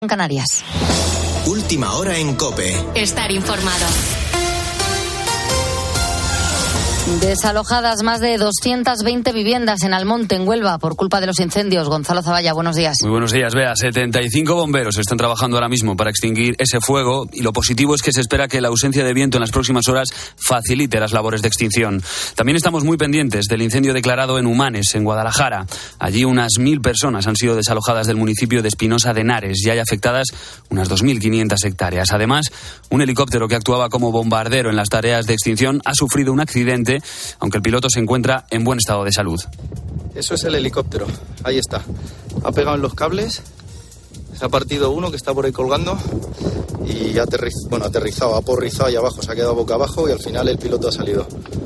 En Canarias. Última hora en COPE. Estar informado. Desalojadas más de 220 viviendas en Almonte, en Huelva, por culpa de los incendios. Gonzalo Zavalla, buenos días. Muy buenos días, Bea. 75 bomberos están trabajando ahora mismo para extinguir ese fuego y lo positivo es que se espera que la ausencia de viento en las próximas horas facilite las labores de extinción. También estamos muy pendientes del incendio declarado en Humanes, en Guadalajara. Allí unas 1.000 personas han sido desalojadas del municipio de Espinosa de Henares y hay afectadas unas 2.500 hectáreas. Además, un helicóptero que actuaba como bombardero en las tareas de extinción ha sufrido un accidente, aunque el piloto se encuentra en buen estado de salud. Eso es el helicóptero, ahí está. Ha pegado en los cables, se ha partido uno que está por ahí colgando y ha aterrizado, ha porrizado ahí abajo, se ha quedado boca abajo y al final el piloto ha salido.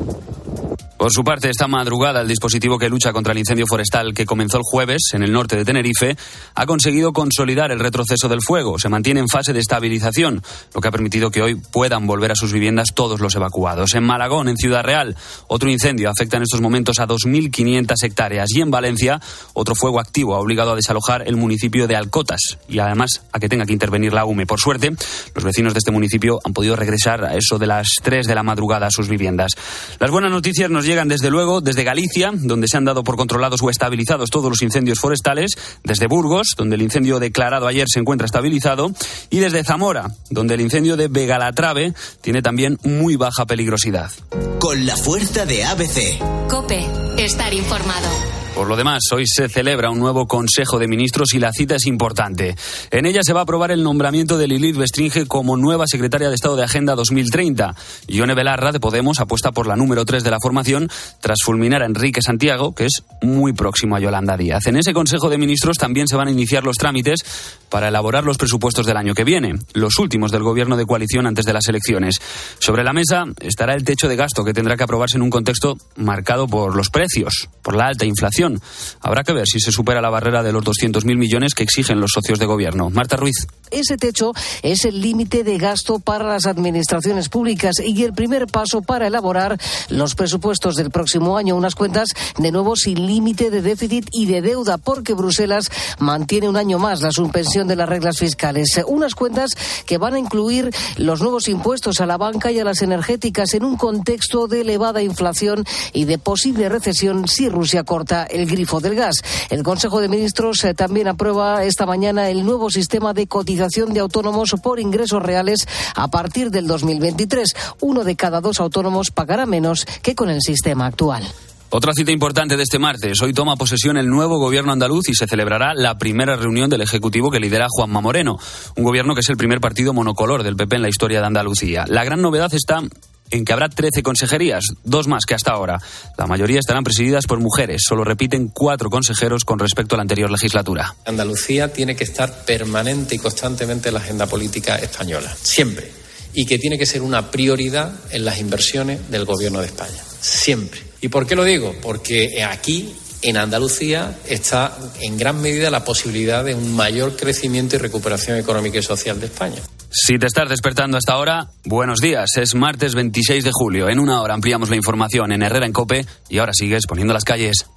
Por su parte, esta madrugada, el dispositivo que lucha contra el incendio forestal que comenzó el jueves en el norte de Tenerife ha conseguido consolidar el retroceso del fuego. Se mantiene en fase de estabilización, lo que ha permitido que hoy puedan volver a sus viviendas todos los evacuados. En Malagón, en Ciudad Real, otro incendio afecta en estos momentos a 2.500 hectáreas. Y en Valencia, otro fuego activo ha obligado a desalojar el municipio de Alcotas y además a que tenga que intervenir la UME. Por suerte, los vecinos de este municipio han podido regresar a eso de las 3 de la madrugada a sus viviendas. Las buenas noticias nos llegan desde luego desde Galicia, donde se han dado por controlados o estabilizados todos los incendios forestales, desde Burgos, donde el incendio declarado ayer se encuentra estabilizado, y desde Zamora, donde el incendio de Begalatrave tiene también muy baja peligrosidad. Con la fuerza de ABC. COPE, estar informado. Por lo demás, hoy se celebra un nuevo Consejo de Ministros y la cita es importante. En ella se va a aprobar el nombramiento de Lilith Bestringe como nueva secretaria de Estado de Agenda 2030. Ione Belarra, de Podemos, apuesta por la número 3 de la formación tras fulminar a Enrique Santiago, que es muy próximo a Yolanda Díaz. En ese Consejo de Ministros también se van a iniciar los trámites para elaborar los presupuestos del año que viene, los últimos del gobierno de coalición antes de las elecciones. Sobre la mesa estará el techo de gasto que tendrá que aprobarse en un contexto marcado por los precios, por la alta inflación. Habrá que ver si se supera la barrera de los 200.000 millones que exigen los socios de gobierno. Marta Ruiz. Ese techo es el límite de gasto para las administraciones públicas y el primer paso para elaborar los presupuestos del próximo año. Unas cuentas, de nuevo, sin límite de déficit y de deuda, porque Bruselas mantiene un año más la suspensión de las reglas fiscales. Unas cuentas que van a incluir los nuevos impuestos a la banca y a las energéticas en un contexto de elevada inflación y de posible recesión si Rusia corta el grifo del gas. El Consejo de Ministros también aprueba esta mañana el nuevo sistema de cotización de autónomos por ingresos reales a partir del 2023. 1 de cada 2 autónomos pagará menos que con el sistema actual. Otra cita importante de este martes. Hoy toma posesión el nuevo gobierno andaluz y se celebrará la primera reunión del Ejecutivo que lidera Juanma Moreno. Un gobierno que es el primer partido monocolor del PP en la historia de Andalucía. La gran novedad está en que habrá 13 consejerías, 2 más que hasta ahora. La mayoría estarán presididas por mujeres, solo repiten 4 consejeros con respecto a la anterior legislatura. Andalucía tiene que estar permanente y constantemente en la agenda política española, siempre. Y que tiene que ser una prioridad en las inversiones del Gobierno de España, siempre. ¿Y por qué lo digo? Porque aquí, en Andalucía, está en gran medida la posibilidad de un mayor crecimiento y recuperación económica y social de España. Si te estás despertando hasta ahora, buenos días. Es martes 26 de julio. En una hora ampliamos la información en Herrera en COPE y ahora sigues poniendo las calles.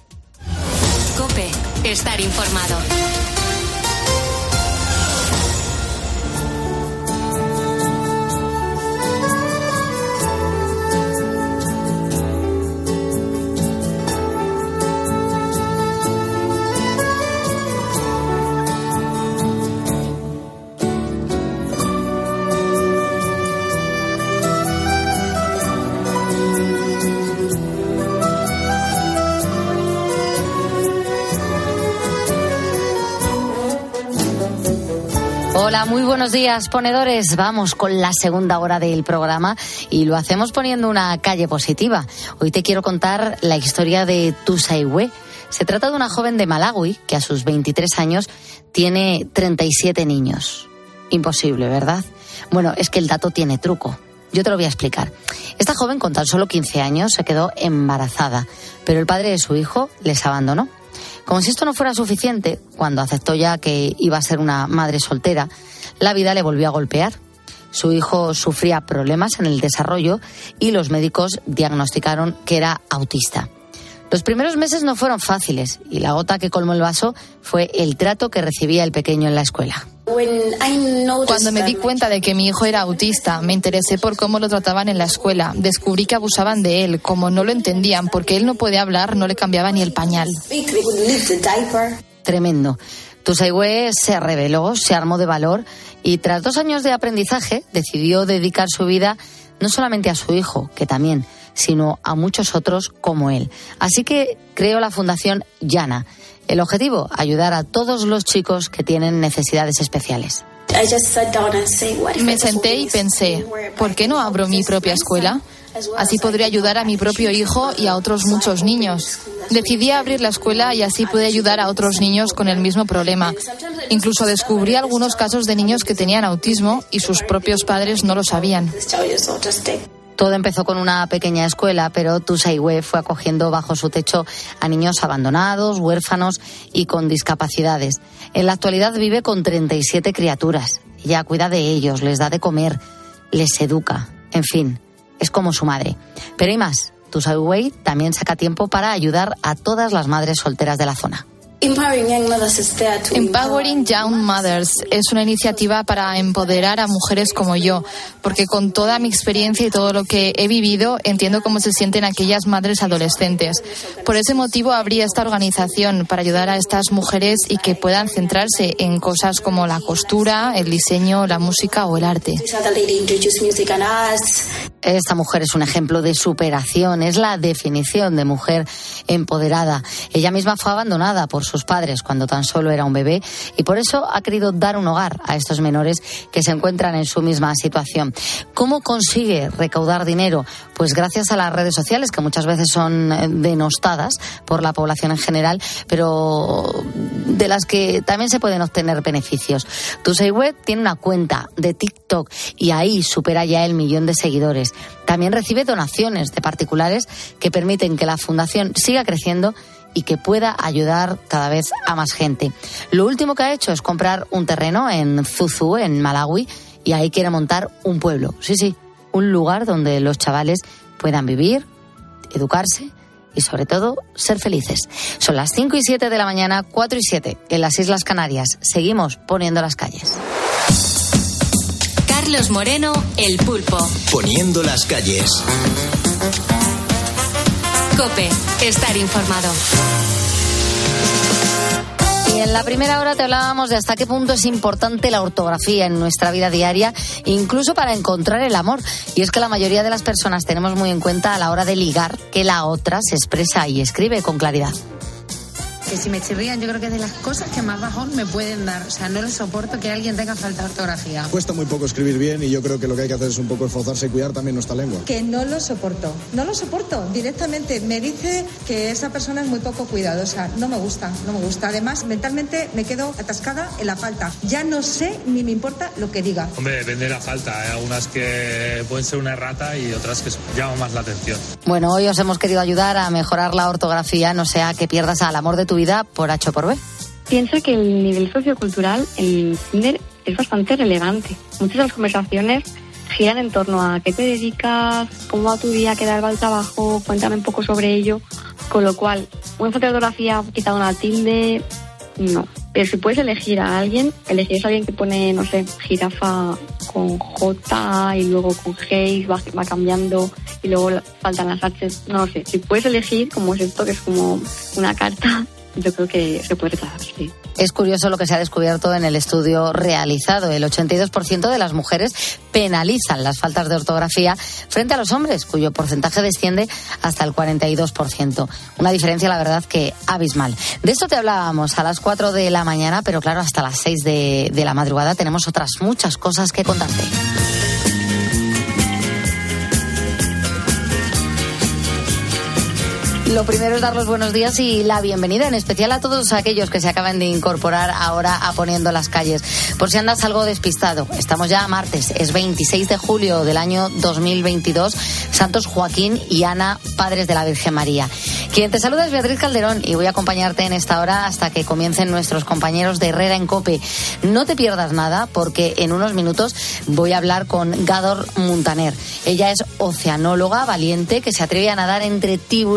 COPE, estar informado. Hola, muy buenos días, ponedores. Vamos con la segunda hora del programa y lo hacemos poniendo una calle positiva. Hoy te quiero contar la historia de Tusaiwe. Se trata de una joven de Malawi que a sus 23 años tiene 37 niños. Imposible, ¿verdad? Bueno, es que el dato tiene truco. Yo te lo voy a explicar. Esta joven con tan solo 15 años se quedó embarazada, pero el padre de su hijo les abandonó. Como si esto no fuera suficiente, cuando aceptó ya que iba a ser una madre soltera, la vida le volvió a golpear. Su hijo sufría problemas en el desarrollo y los médicos diagnosticaron que era autista. Los primeros meses no fueron fáciles y la gota que colmó el vaso fue el trato que recibía el pequeño en la escuela. Cuando me di cuenta de que mi hijo era autista, me interesé por cómo lo trataban en la escuela. Descubrí que abusaban de él. Como no lo entendían, porque él no puede hablar, no le cambiaba ni el pañal. Tremendo. Tusaiwe se rebeló, se armó de valor y tras 2 años de aprendizaje decidió dedicar su vida no solamente a su hijo, que también, sino a muchos otros como él. Así que creó la Fundación Yana. El objetivo, ayudar a todos los chicos que tienen necesidades especiales. Me senté y pensé, ¿por qué no abro mi propia escuela? Así podría ayudar a mi propio hijo y a otros muchos niños. Decidí abrir la escuela y así pude ayudar a otros niños con el mismo problema. Incluso descubrí algunos casos de niños que tenían autismo y sus propios padres no lo sabían. Todo empezó con una pequeña escuela, pero Tusaiwe fue acogiendo bajo su techo a niños abandonados, huérfanos y con discapacidades. En la actualidad vive con 37 criaturas. Ella cuida de ellos, les da de comer, les educa, en fin, es como su madre. Pero hay más, Tusaiwe también saca tiempo para ayudar a todas las madres solteras de la zona. Empowering Young Mothers es una iniciativa para empoderar a mujeres como yo, porque con toda mi experiencia y todo lo que he vivido, entiendo cómo se sienten aquellas madres adolescentes. Por ese motivo abrí esta organización para ayudar a estas mujeres y que puedan centrarse en cosas como la costura, el diseño, la música o el arte. Esta mujer es un ejemplo de superación, es la definición de mujer empoderada. Ella misma fue abandonada por sus padres cuando tan solo era un bebé y por eso ha querido dar un hogar a estos menores que se encuentran en su misma situación. ¿Cómo consigue recaudar dinero? Pues gracias a las redes sociales, que muchas veces son denostadas por la población en general, pero de las que también se pueden obtener beneficios. Tusaiwe tiene una cuenta de TikTok y ahí supera ya el 1 millón de seguidores. También recibe donaciones de particulares que permiten que la fundación siga creciendo y que pueda ayudar cada vez a más gente. Lo último que ha hecho es comprar un terreno en Zuzu, en Malawi, y ahí quiere montar un pueblo. Sí, un lugar donde los chavales puedan vivir, educarse y sobre todo ser felices. Son las 5:07 de la mañana, 4:07 en las Islas Canarias. Seguimos poniendo las calles. Carlos Moreno, El Pulpo. Poniendo las calles. COPE, estar informado. Y en la primera hora te hablábamos de hasta qué punto es importante la ortografía en nuestra vida diaria, incluso para encontrar el amor. Y es que la mayoría de las personas tenemos muy en cuenta a la hora de ligar que la otra se expresa y escribe con claridad. Que si me chirrían, yo creo que es de las cosas que más bajón me pueden dar. O sea, no lo soporto que alguien tenga falta de ortografía. Cuesta muy poco escribir bien y yo creo que lo que hay que hacer es un poco esforzarse y cuidar también nuestra lengua. Que no lo soporto. Directamente me dice que esa persona es muy poco cuidadosa. No me gusta. Además, mentalmente me quedo atascada en la falta. Ya no sé ni me importa lo que diga. Hombre, depende de la falta. Hay algunas que pueden ser una errata y otras que llaman más la atención. Bueno, hoy os hemos querido ayudar a mejorar la ortografía, no sea que pierdas al amor de tu vida por H o por B. Piensa que el nivel sociocultural en Tinder es bastante relevante. Muchas de las conversaciones giran en torno a qué te dedicas, cómo va tu día, qué tal va el trabajo, cuéntame un poco sobre ello. Con lo cual, una fotografía quitando una tilde, no. Pero si puedes elegir a alguien, elegirías a alguien que pone, no sé, jirafa con J y luego con G y va cambiando y luego faltan las H. No sé, si puedes elegir, como es esto, que es como una carta, yo creo que se puede tratar, sí. Es curioso lo que se ha descubierto en el estudio realizado. El 82% de las mujeres penalizan las faltas de ortografía frente a los hombres, cuyo porcentaje desciende hasta el 42%. Una diferencia, la verdad, que abismal. De esto te hablábamos a las 4 de la mañana, pero claro, hasta las 6 de la madrugada tenemos otras muchas cosas que contarte. Lo primero es dar los buenos días y la bienvenida, en especial a todos aquellos que se acaban de incorporar ahora a Poniendo las Calles. Por si andas algo despistado, estamos ya a martes, es 26 de julio del año 2022, Santos Joaquín y Ana, padres de la Virgen María. Quien te saluda es Beatriz Calderón y voy a acompañarte en esta hora hasta que comiencen nuestros compañeros de Herrera en COPE. No te pierdas nada porque en unos minutos voy a hablar con Gador Muntaner. Ella es oceanóloga valiente que se atreve a nadar entre tiburones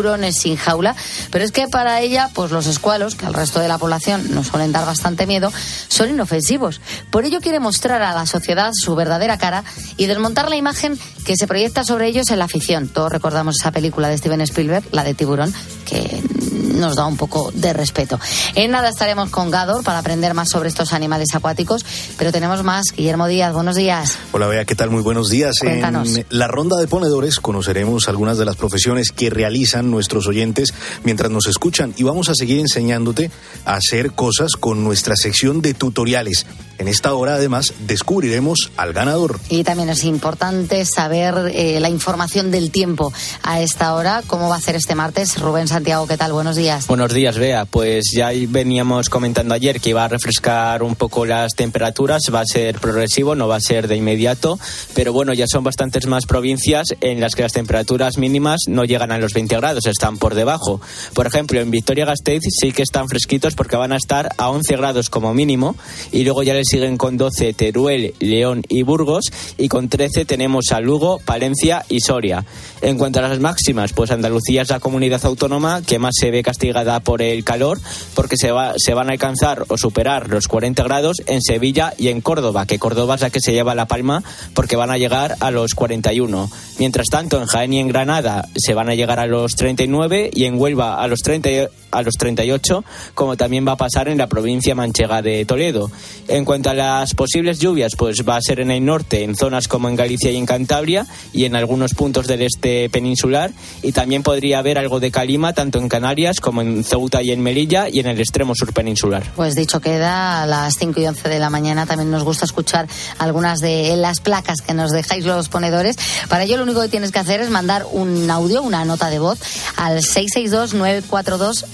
sin jaula, pero es que para ella, pues los escualos, que al resto de la población nos suelen dar bastante miedo, son inofensivos. Por ello quiere mostrar a la sociedad su verdadera cara y desmontar la imagen que se proyecta sobre ellos en la afición. Todos recordamos esa película de Steven Spielberg, la de Tiburón, que nos da un poco de respeto. En nada estaremos con Gador para aprender más sobre estos animales acuáticos, pero tenemos más. Guillermo Díaz, buenos días. Hola, Bea, ¿qué tal? Muy buenos días. Cuéntanos. En la ronda de ponedores conoceremos algunas de las profesiones que realizan nuestros oyentes mientras nos escuchan y vamos a seguir enseñándote a hacer cosas con nuestra sección de tutoriales. En esta hora, además, descubriremos al ganador. Y también es importante saber la información del tiempo a esta hora. ¿Cómo va a ser este martes? Rubén Santiago, ¿qué tal? Buenos días. Buenos días, Bea. Pues ya veníamos comentando ayer que iba a refrescar un poco las temperaturas. Va a ser progresivo, no va a ser de inmediato. Pero bueno, ya son bastantes más provincias en las que las temperaturas mínimas no llegan a los 20 grados, están por debajo. Por ejemplo, en Vitoria-Gasteiz sí que están fresquitos porque van a estar a 11 grados como mínimo. Y luego ya les siguen con 12 Teruel, León y Burgos, y con 13 tenemos a Lugo, Palencia y Soria. En cuanto a las máximas, pues Andalucía es la comunidad autónoma que más se ve castigada por el calor, porque se van a alcanzar o superar los 40 grados en Sevilla y en Córdoba, que Córdoba es la que se lleva la palma porque van a llegar a los 41. Mientras tanto, en Jaén y en Granada se van a llegar a los 39 y en Huelva a los 38, como también va a pasar en la provincia manchega de Toledo. En cuanto a las posibles lluvias, pues va a ser en el norte, en zonas como en Galicia y en Cantabria, y en algunos puntos del este peninsular, y también podría haber algo de calima tanto en Canarias como en Ceuta y en Melilla y en el extremo sur peninsular. Pues dicho queda, a las 5 y 11 de la mañana también nos gusta escuchar algunas de las placas que nos dejáis los ponedores. Para ello lo único que tienes que hacer es mandar un audio, una nota de voz al 662-942-605.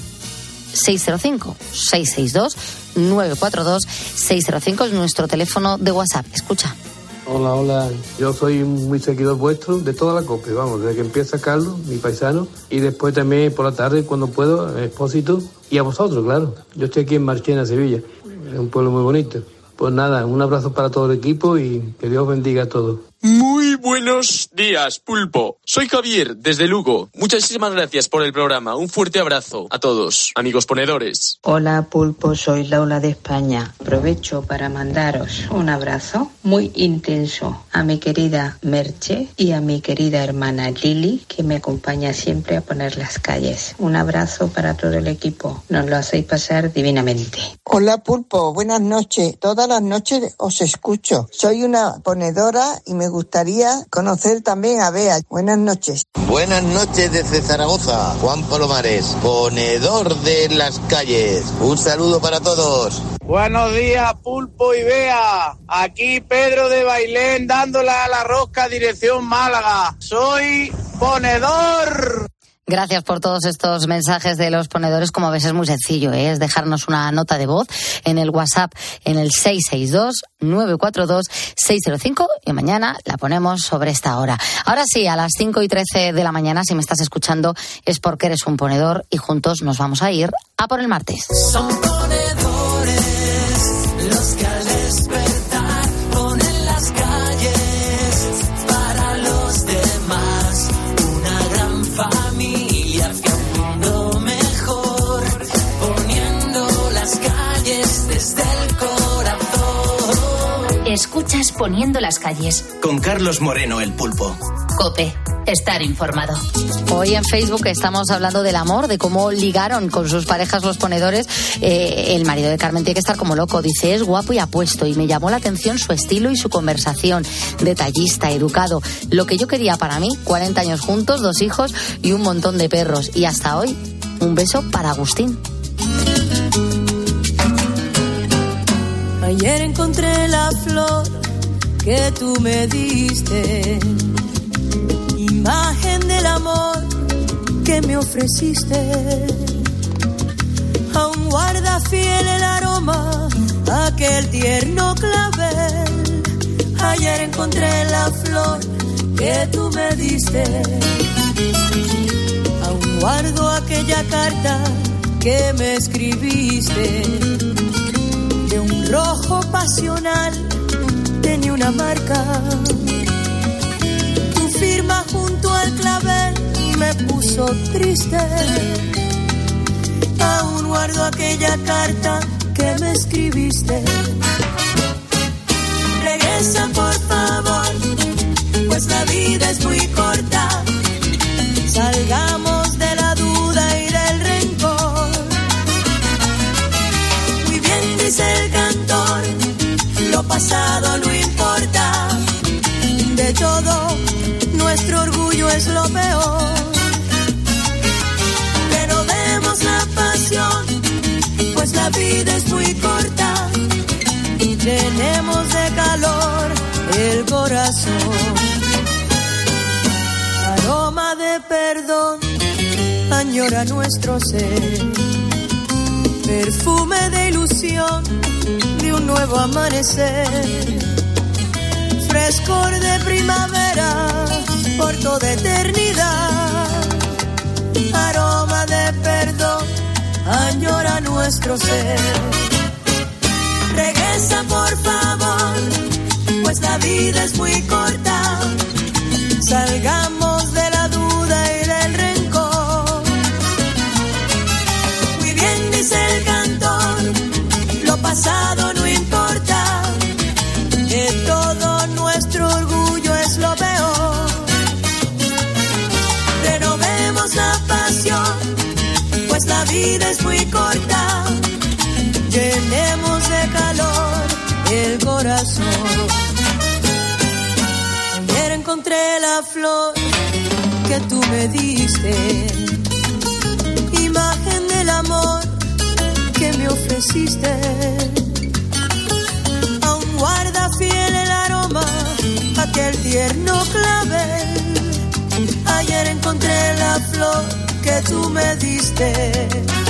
662-942-605 es nuestro teléfono de WhatsApp. Escucha. Hola, yo soy muy seguidor vuestro de toda la COPE, vamos, desde que empieza Carlos, mi paisano, y después también por la tarde cuando puedo, en Expósito, y a vosotros, claro. Yo estoy aquí en Marchena, Sevilla, es un pueblo muy bonito. Pues nada, un abrazo para todo el equipo y que Dios bendiga a todos. Muy buenos días, Pulpo. Soy Javier, desde Lugo. Muchísimas gracias por el programa. Un fuerte abrazo a todos, amigos ponedores. Hola, Pulpo. Soy Laura de España. Aprovecho para mandaros un abrazo muy intenso a mi querida Merche y a mi querida hermana Lili, que me acompaña siempre a poner las calles. Un abrazo para todo el equipo. Nos lo hacéis pasar divinamente. Hola, Pulpo. Buenas noches. Todas las noches os escucho. Soy una ponedora y me gustaría conocer también a Bea. Buenas noches. Buenas noches desde Zaragoza. Juan Palomares, ponedor de las calles. Un saludo para todos. Buenos días, Pulpo y Bea. Aquí Pedro de Bailén dándole a la rosca dirección Málaga. Soy ponedor. Gracias por todos estos mensajes de los ponedores. Como ves, es muy sencillo, es dejarnos una nota de voz en el WhatsApp en el 662-942-605 y mañana la ponemos sobre esta hora. Ahora sí, a las 5 y 13 de la mañana, si me estás escuchando, es porque eres un ponedor y juntos nos vamos a ir a por el martes. Son ponedores los que al despertar ponen las calles para los demás. Una gran familia. Desde el corazón. Escuchas Poniendo las calles. Con Carlos Moreno, el Pulpo. COPE. Estar informado. Hoy en Facebook estamos hablando del amor, de cómo ligaron con sus parejas los ponedores. El marido de Carmen tiene que estar como loco. Dice, es guapo y apuesto. Y me llamó la atención su estilo y su conversación. Detallista, educado. Lo que yo quería para mí, 40 años juntos, 2 hijos y un montón de perros. Y hasta hoy, un beso para Agustín. Ayer encontré la flor que tú me diste, imagen del amor que me ofreciste. Aún guarda fiel el aroma, aquel tierno clavel. Ayer encontré la flor que tú me diste. Aún guardo aquella carta que me escribiste. De un rojo pasional tenía una marca. Tu firma junto al clavel me puso puso triste. Aún guardo aquella carta que me escribiste. Regresa por favor, pues la vida es muy corta. Salgamos de la duda y del rencor. Muy bien dice el cantor, lo pasado no importa. De todo, nuestro orgullo es lo peor. Renovemos la pasión, pues la vida es muy corta. Llenemos de calor el corazón. Aroma de perdón añora nuestro ser. Perfume de ilusión de un nuevo amanecer. Frescor de primavera por toda eternidad. Aroma de perdón añora nuestro ser. Regresa por favor, pues la vida es muy corta. Salgamos de la duda y del rencor. Muy bien dice el cantor, lo pasado no importa. De todo nuestro orgullo es lo peor. Renovemos la pasión, pues la vida es muy corta. Llenemos de calor el corazón. Ayer encontré la flor que tú me diste, imagen del amor que me ofreciste. Aún guarda fiel el aroma, aquel tierno clavel. Ayer encontré la flor que tú me diste.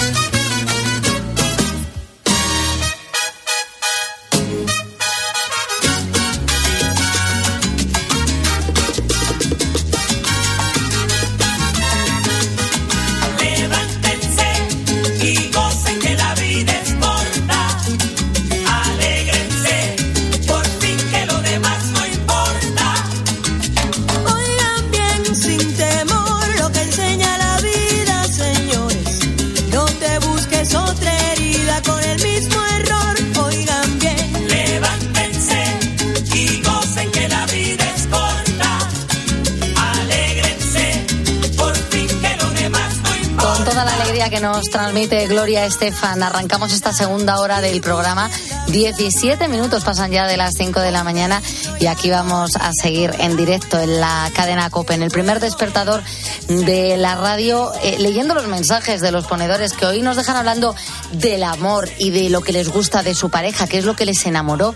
Que nos transmite Gloria Estefan. Arrancamos esta segunda hora del programa. 17 minutos pasan ya de las 5 de la mañana y aquí vamos a seguir en directo en la cadena COPE, en el primer despertador de la radio, leyendo los mensajes de los ponedores que hoy nos dejan hablando del amor y de lo que les gusta de su pareja, qué es lo que les enamoró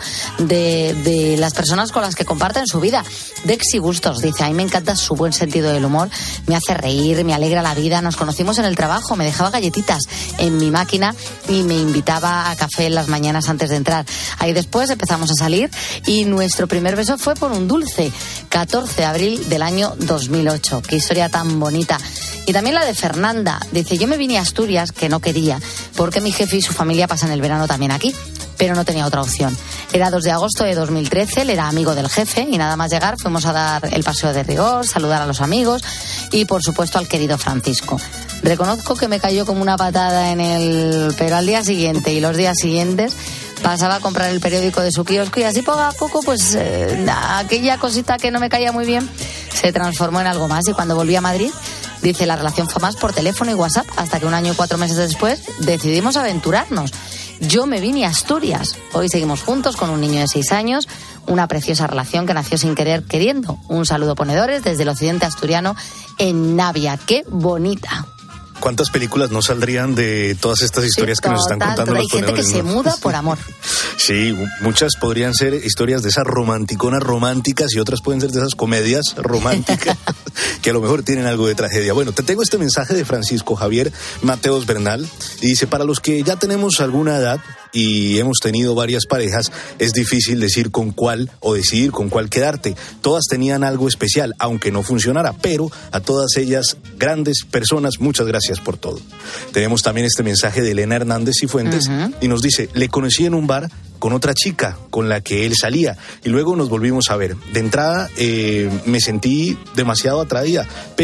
de las personas con las que comparten su vida. Dexy Gustos dice: a mí me encanta su buen sentido del humor, me hace reír, me alegra la vida. Nos conocimos en el trabajo, me dejaba galletitas en mi máquina y me invitaba a café en las mañanas antes de entrar. Ahí después empezamos a salir y nuestro primer beso fue por un dulce, 14 de abril del año 2008. Qué historia tan bonita. Y también la de Fernanda. Dice: yo me vine a Asturias, que no quería, porque mi jefe y su familia pasan el verano también aquí, pero no tenía otra opción. Era 2 de agosto de 2013, él era amigo del jefe y nada más llegar fuimos a dar el paseo de rigor, saludar a los amigos y por supuesto al querido Francisco. Reconozco que me cayó como una patada en el... pero al día siguiente y los días siguientes pasaba a comprar el periódico de su kiosco y así poco a poco pues aquella cosita que no me caía muy bien se transformó en algo más. Y cuando volví a Madrid, dice, la relación fue más por teléfono y WhatsApp hasta que 1 año y 4 meses después decidimos aventurarnos. Yo me vine a Asturias. Hoy seguimos juntos con un niño de 6 años, una preciosa relación que nació sin querer queriendo. Un saludo, ponedores, desde el occidente asturiano en Navia. ¡Qué bonita! ¿Cuántas películas no saldrían de todas estas historias que nos están contando los ponedores? Hay gente que se muda por amor. Sí, muchas podrían ser historias de esas romanticonas románticas y otras pueden ser de esas comedias románticas que a lo mejor tienen algo de tragedia. Bueno, te tengo este mensaje de Francisco Javier Mateos Bernal y dice: para los que ya tenemos alguna edad y hemos tenido varias parejas, es difícil decir con cuál o decidir con cuál quedarte. Todas tenían algo especial, aunque no funcionara, pero a todas ellas, grandes personas, muchas gracias por todo. Tenemos también este mensaje de Elena Hernández Cifuentes y nos dice: le conocí en un bar con otra chica con la que él salía y luego nos volvimos a ver. De entrada me sentí demasiado atraída, pero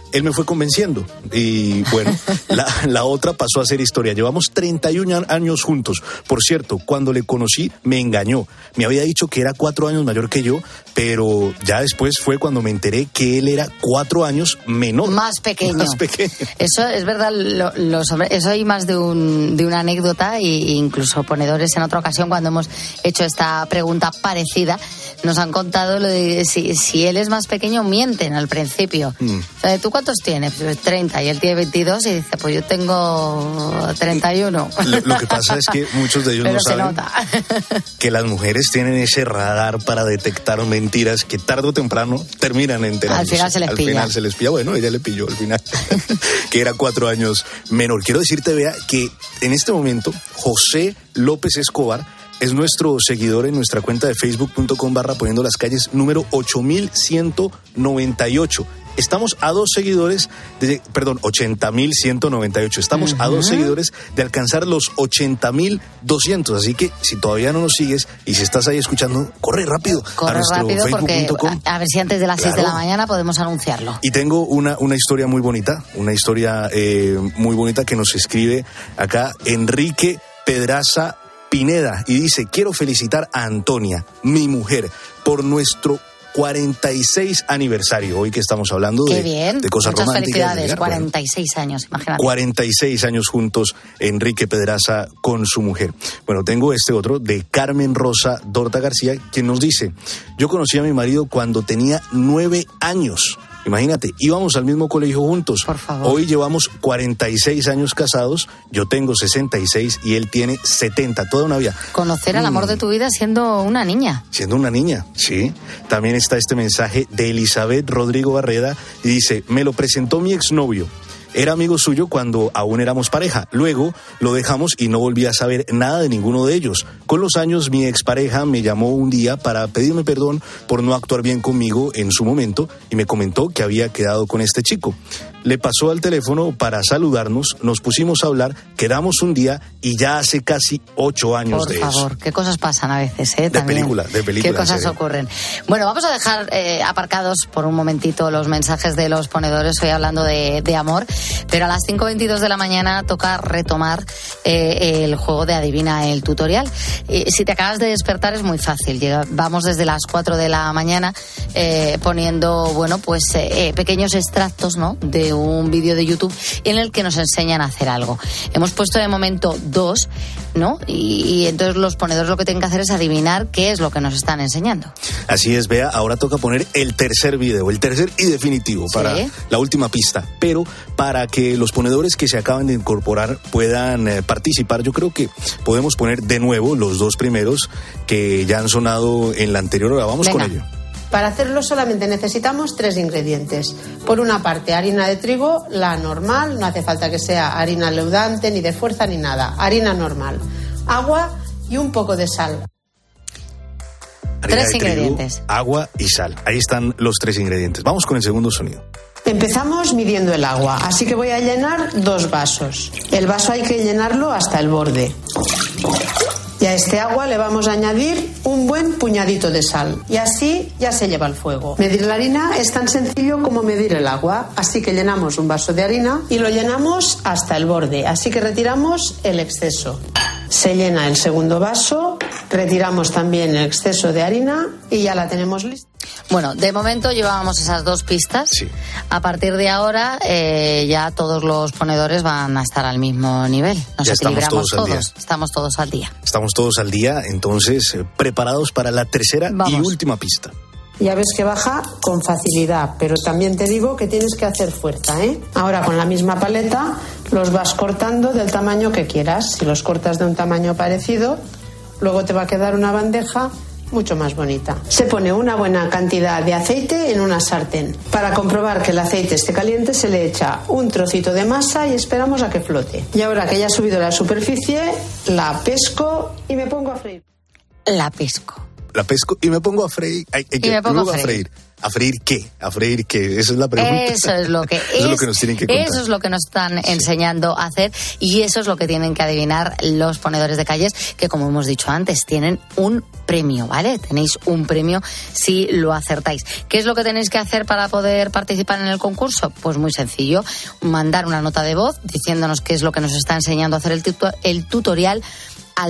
él me fue convenciendo. Y bueno, la otra pasó a ser historia. Llevamos 31 años juntos. Por cierto, cuando le conocí me engañó. Me había dicho que era 4 años mayor que yo, pero ya después fue cuando me enteré que él era 4 años menor. Más pequeño. Eso es verdad, los hombres, eso hay más de una anécdota, e incluso ponedores en otra ocasión cuando hemos hecho esta pregunta parecida nos han contado lo de si él es más pequeño, mienten al principio. O sea, ¿tú cuántos tienes? Pues 30 y él tiene 22 y dice, pues yo tengo 31. Lo que pasa es que muchos de ellos pero no saben que las mujeres tienen ese radar para detectar mentiras que tarde o temprano terminan enterándose. Al final se les pilla. Bueno, ella le pilló al final, que era 4 años menor. Quiero decirte, Bea, que en este momento José López Escobar es nuestro seguidor en nuestra cuenta de facebook.com/poniendo las calles número 8198. Estamos a 2 seguidores, 80.198. Estamos a 2 seguidores de alcanzar los 80.200. Así que si todavía no nos sigues y si estás ahí escuchando, corre rápido a nuestro facebook.com. Porque a ver si antes de las 6 de la mañana podemos anunciarlo. Y tengo una historia muy bonita, muy bonita que nos escribe acá Enrique Pedraza Pineda y dice: quiero felicitar a Antonia, mi mujer, por nuestro 46 aniversario, hoy que estamos hablando de cosas muchas románticas. Felicidades, 46 años, imagínate. 46 años juntos, Enrique Pedraza con su mujer. Bueno, tengo este otro de Carmen Rosa Dorta García, quien nos dice: yo conocí a mi marido cuando tenía 9 años. Imagínate, íbamos al mismo colegio juntos. Por favor. Hoy llevamos 46 años casados, yo tengo 66 y él tiene 70, toda una vida. Conocer al amor de tu vida siendo una niña. Siendo una niña, sí. También está este mensaje de Elizabeth Rodrigo Barreda y dice: me lo presentó mi exnovio. Era amigo suyo cuando aún éramos pareja. Luego lo dejamos y no volví a saber nada de ninguno de ellos. Con los años, mi expareja me llamó un día para pedirme perdón por no actuar bien conmigo en su momento y me comentó que había quedado con este chico. Le pasó al teléfono para saludarnos, nos pusimos a hablar, quedamos un día y ya hace casi 8 años de eso. Por favor, qué cosas pasan a veces, ¿eh? De película. Qué cosas ocurren. Bueno, vamos a dejar aparcados por un momentito los mensajes de los ponedores, hoy hablando de amor, pero a las 5:22 de la mañana toca retomar el juego de Adivina el Tutorial. Si te acabas de despertar es muy fácil, vamos desde las 4 de la mañana poniendo, pequeños extractos, ¿no?, de un vídeo de YouTube en el que nos enseñan a hacer algo. Hemos puesto de momento 2, ¿no? Y entonces los ponedores lo que tienen que hacer es adivinar qué es lo que nos están enseñando. Así es, Bea, ahora toca poner el tercer video, el tercer y definitivo para la última pista, pero para que los ponedores que se acaban de incorporar puedan participar, yo creo que podemos poner de nuevo los 2 primeros que ya han sonado en la anterior hora. Vamos con ello. Para hacerlo solamente necesitamos 3 ingredientes. Por una parte, harina de trigo, la normal, no hace falta que sea harina leudante, ni de fuerza, ni nada. Harina normal, agua y un poco de sal. Harina 3 ingredientes. Trigo, agua y sal. Ahí están los 3 ingredientes. Vamos con el segundo sonido. Empezamos midiendo el agua, así que voy a llenar 2 vasos. El vaso hay que llenarlo hasta el borde. Y a este agua le vamos a añadir un buen puñadito de sal. Y así ya se lleva al fuego. Medir la harina es tan sencillo como medir el agua. Así que llenamos un vaso de harina y lo llenamos hasta el borde. Así que retiramos el exceso. Se llena el segundo vaso, retiramos también el exceso de harina y ya la tenemos lista. Bueno, de momento llevábamos esas 2 pistas. Sí. A partir de ahora ya todos los ponedores van a estar al mismo nivel. Nos equilibramos todos. Estamos todos al día. Estamos todos al día, entonces preparados para la tercera y última pista. Ya ves que baja con facilidad, pero también te digo que tienes que hacer fuerza, ¿eh? Ahora con la misma paleta los vas cortando del tamaño que quieras. Si los cortas de un tamaño parecido, luego te va a quedar una bandeja mucho más bonita. Se pone una buena cantidad de aceite en una sartén. Para comprobar que el aceite esté caliente se le echa un trocito de masa y esperamos a que flote. Y ahora que ya ha subido la superficie, la pesco y me pongo a freír. La pesco. La pesco y me pongo a freír. ¿A freír qué? Esa es la pregunta. Eso es lo que eso es lo que nos tienen que contar. Eso es lo que nos están enseñando a hacer y eso es lo que tienen que adivinar los ponedores de calles, que como hemos dicho antes, tienen un premio, ¿vale? Tenéis un premio si lo acertáis. ¿Qué es lo que tenéis que hacer para poder participar en el concurso? Pues muy sencillo, mandar una nota de voz diciéndonos qué es lo que nos está enseñando a hacer el tutorial al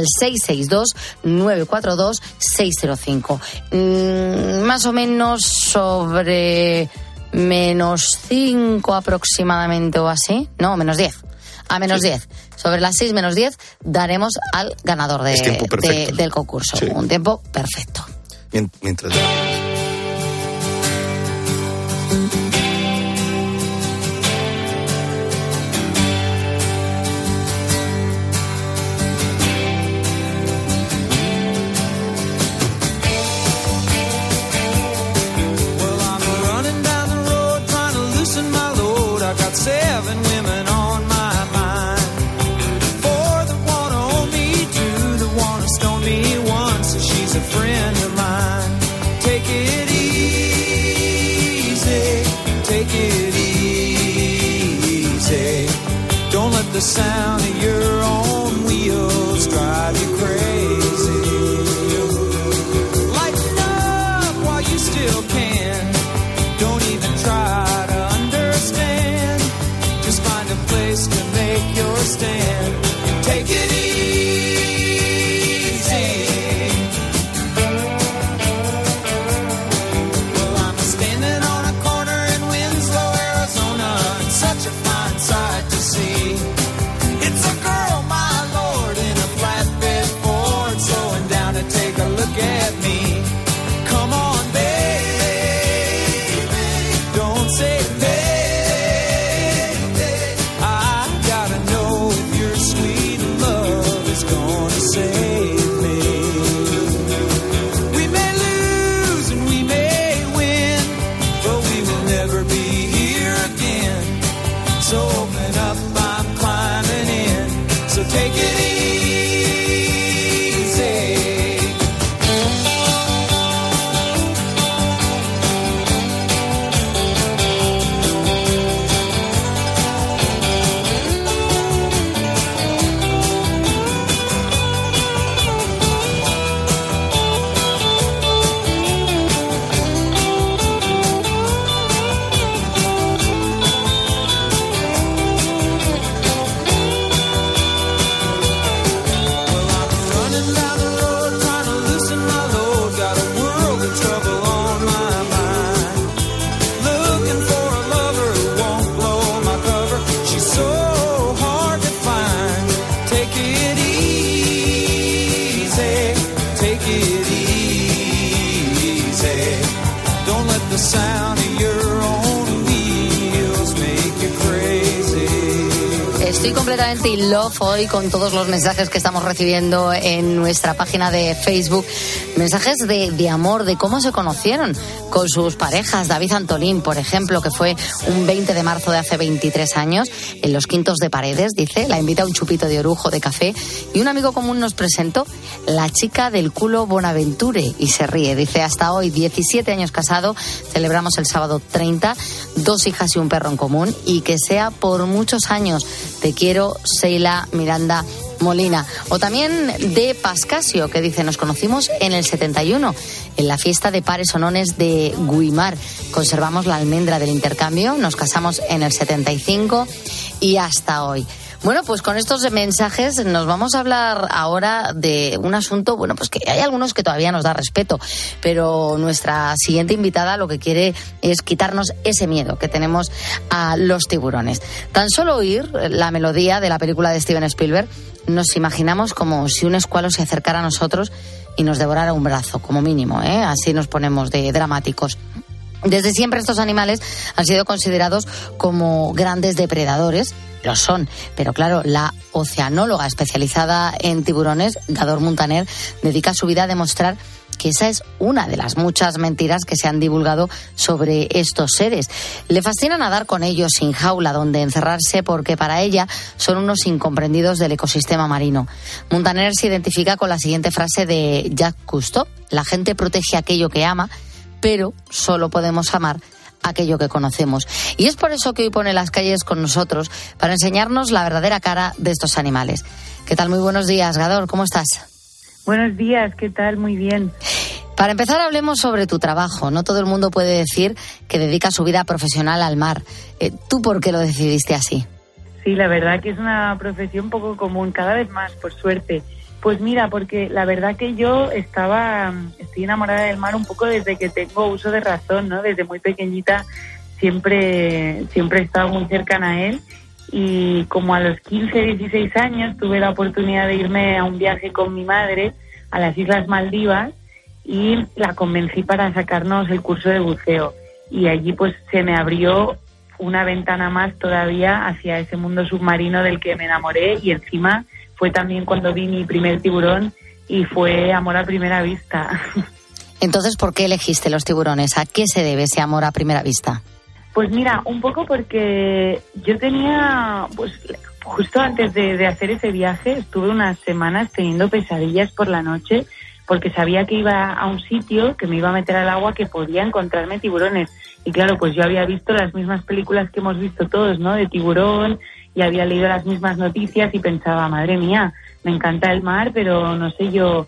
662-942-605. Más o menos sobre -5 aproximadamente o así. No, -10. A -10. Sobre las 6 menos 10 daremos al ganador del concurso. Sí. Un tiempo perfecto. Mientras... The sound of your own wheels drive you crazy. Lighten up while you still can. Don't even try to understand. Just find a place to make your stand. Take it easy. Well, I'm standing on a corner in Winslow, Arizona. It's such a fine sight to see. Estoy completamente in love hoy con todos los mensajes que estamos recibiendo en nuestra página de Facebook. Mensajes de amor, de cómo se conocieron con sus parejas. David Antolín, por ejemplo, que fue un 20 de marzo de hace 23 años, en Los Quintos de Paredes, dice, la invita a un chupito de orujo de café y un amigo común nos presentó la chica del culo Bonaventure y se ríe. Dice, hasta hoy, 17 años casado, celebramos el sábado 30, 2 hijas y un perro en común y que sea por muchos años. Te quiero, Sheila Miranda Molina. O también de Pascasio, que dice, nos conocimos en el 71, en la fiesta de pares o nones de Guimar. Conservamos la almendra del intercambio, nos casamos en el 75 y hasta hoy. Bueno, pues con estos mensajes nos vamos a hablar ahora de un asunto, bueno, pues que hay algunos que todavía nos da respeto, pero nuestra siguiente invitada lo que quiere es quitarnos ese miedo que tenemos a los tiburones. Tan solo oír la melodía de la película de Steven Spielberg, nos imaginamos como si un escualo se acercara a nosotros y nos devorara un brazo, como mínimo, ¿eh? Así nos ponemos de dramáticos. Desde siempre estos animales han sido considerados como grandes depredadores. Lo son, pero claro, la oceanóloga especializada en tiburones, Gador Muntaner, dedica su vida a demostrar que esa es una de las muchas mentiras que se han divulgado sobre estos seres. Le fascina nadar con ellos sin jaula donde encerrarse porque para ella son unos incomprendidos del ecosistema marino. Muntaner se identifica con la siguiente frase de Jacques Cousteau: la gente protege aquello que ama, pero solo podemos amar aquello que conocemos. Y es por eso que hoy pone Las Calles con nosotros, para enseñarnos la verdadera cara de estos animales. ¿Qué tal? Muy buenos días, Gador, ¿cómo estás? Buenos días, ¿qué tal? Muy bien. Para empezar, hablemos sobre tu trabajo. No todo el mundo puede decir que dedica su vida profesional al mar. ¿Tú por qué lo decidiste así? Sí, la verdad que es una profesión poco común, cada vez más, por suerte. Pues mira, porque la verdad que yo estoy enamorada del mar un poco desde que tengo uso de razón, ¿no? Desde muy pequeñita siempre he estado muy cercana a él. Y como a los 15, 16 años tuve la oportunidad de irme a un viaje con mi madre a las Islas Maldivas y la convencí para sacarnos el curso de buceo. Y allí pues se me abrió una ventana más todavía hacia ese mundo submarino del que me enamoré, y encima fue también cuando vi mi primer tiburón y fue amor a primera vista. Entonces, ¿por qué elegiste los tiburones? ¿A qué se debe ese amor a primera vista? Pues mira, un poco porque yo tenía, pues justo antes de hacer ese viaje, estuve unas semanas teniendo pesadillas por la noche porque sabía que iba a un sitio, que me iba a meter al agua, que podía encontrarme tiburones. Y claro, pues yo había visto las mismas películas que hemos visto todos, ¿no? De tiburón, y había leído las mismas noticias y pensaba, madre mía, me encanta el mar, pero no sé yo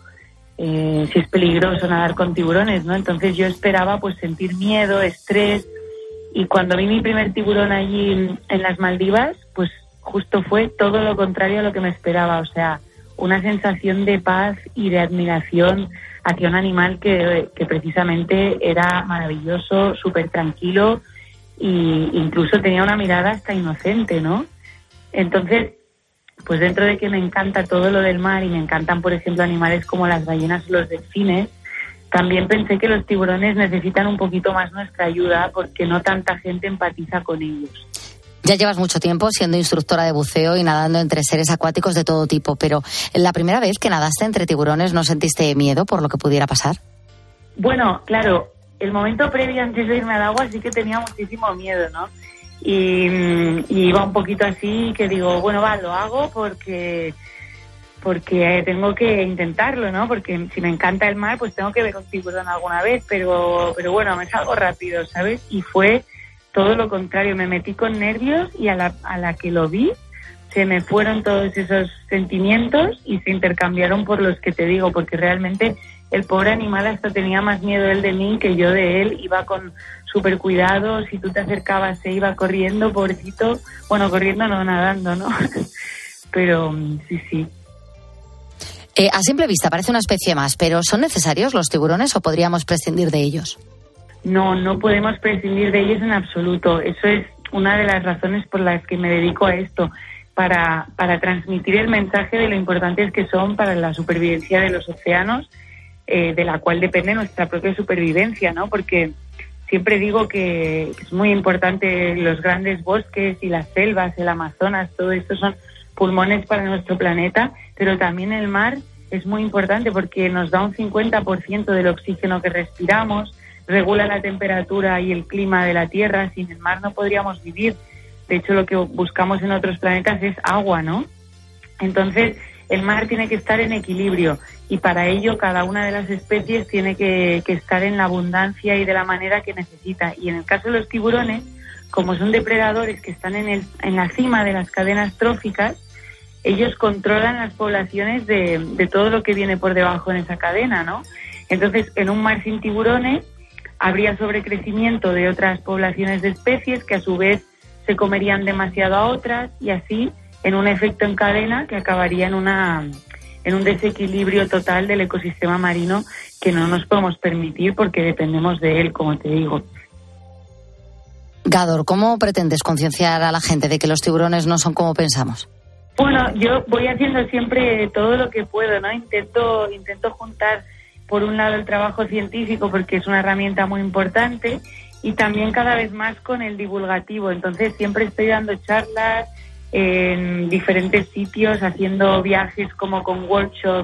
si es peligroso nadar con tiburones, ¿no? Entonces yo esperaba pues sentir miedo, estrés. Y cuando vi mi primer tiburón allí en las Maldivas, pues justo fue todo lo contrario a lo que me esperaba. O sea, una sensación de paz y de admiración hacia un animal que precisamente era maravilloso, súper tranquilo, e incluso tenía una mirada hasta inocente, ¿no? Entonces, pues dentro de que me encanta todo lo del mar y me encantan, por ejemplo, animales como las ballenas o los delfines, también pensé que los tiburones necesitan un poquito más nuestra ayuda porque no tanta gente empatiza con ellos. Ya llevas mucho tiempo siendo instructora de buceo y nadando entre seres acuáticos de todo tipo, pero la primera vez que nadaste entre tiburones, ¿no sentiste miedo por lo que pudiera pasar? Bueno, claro, el momento previo antes de irme al agua sí que tenía muchísimo miedo, ¿no? Y iba un poquito así, que digo, bueno, lo hago porque tengo que intentarlo, ¿no? Porque si me encanta el mar, pues tengo que ver un tiburón alguna vez, pero bueno, me salgo rápido, ¿sabes? Y fue todo lo contrario, me metí con nervios y a la que lo vi se me fueron todos esos sentimientos y se intercambiaron por los que te digo, porque realmente el pobre animal hasta tenía más miedo él de mí que yo de él, iba con súper cuidado, si tú te acercabas se iba corriendo, pobrecito, bueno, corriendo no, nadando, ¿no? Pero sí. A simple vista parece una especie más, pero ¿son necesarios los tiburones o podríamos prescindir de ellos? No podemos prescindir de ellos en absoluto. Eso es una de las razones por las que me dedico a esto, para transmitir el mensaje de lo importantes que son para la supervivencia de los océanos, de la cual depende nuestra propia supervivencia, ¿no? Porque siempre digo que es muy importante los grandes bosques y las selvas, el Amazonas, todo esto son pulmones para nuestro planeta, pero también el mar es muy importante porque nos da un 50% del oxígeno que respiramos, regula la temperatura y el clima de la Tierra. Sin el mar no podríamos vivir. De hecho, lo que buscamos en otros planetas es agua, ¿no? Entonces, el mar tiene que estar en equilibrio y para ello cada una de las especies tiene que estar en la abundancia y de la manera que necesita. Y en el caso de los tiburones, como son depredadores que están en la cima de las cadenas tróficas, ellos controlan las poblaciones de todo lo que viene por debajo en esa cadena, ¿no? Entonces, en un mar sin tiburones habría sobrecrecimiento de otras poblaciones de especies que a su vez se comerían demasiado a otras y así en un efecto en cadena que acabaría en un desequilibrio total del ecosistema marino que no nos podemos permitir porque dependemos de él, como te digo. Gador, ¿cómo pretendes concienciar a la gente de que los tiburones no son como pensamos? Bueno, yo voy haciendo siempre todo lo que puedo, ¿no? Intento juntar, por un lado, el trabajo científico, porque es una herramienta muy importante, y también cada vez más con el divulgativo. Entonces, siempre estoy dando charlas en diferentes sitios, haciendo viajes como con workshops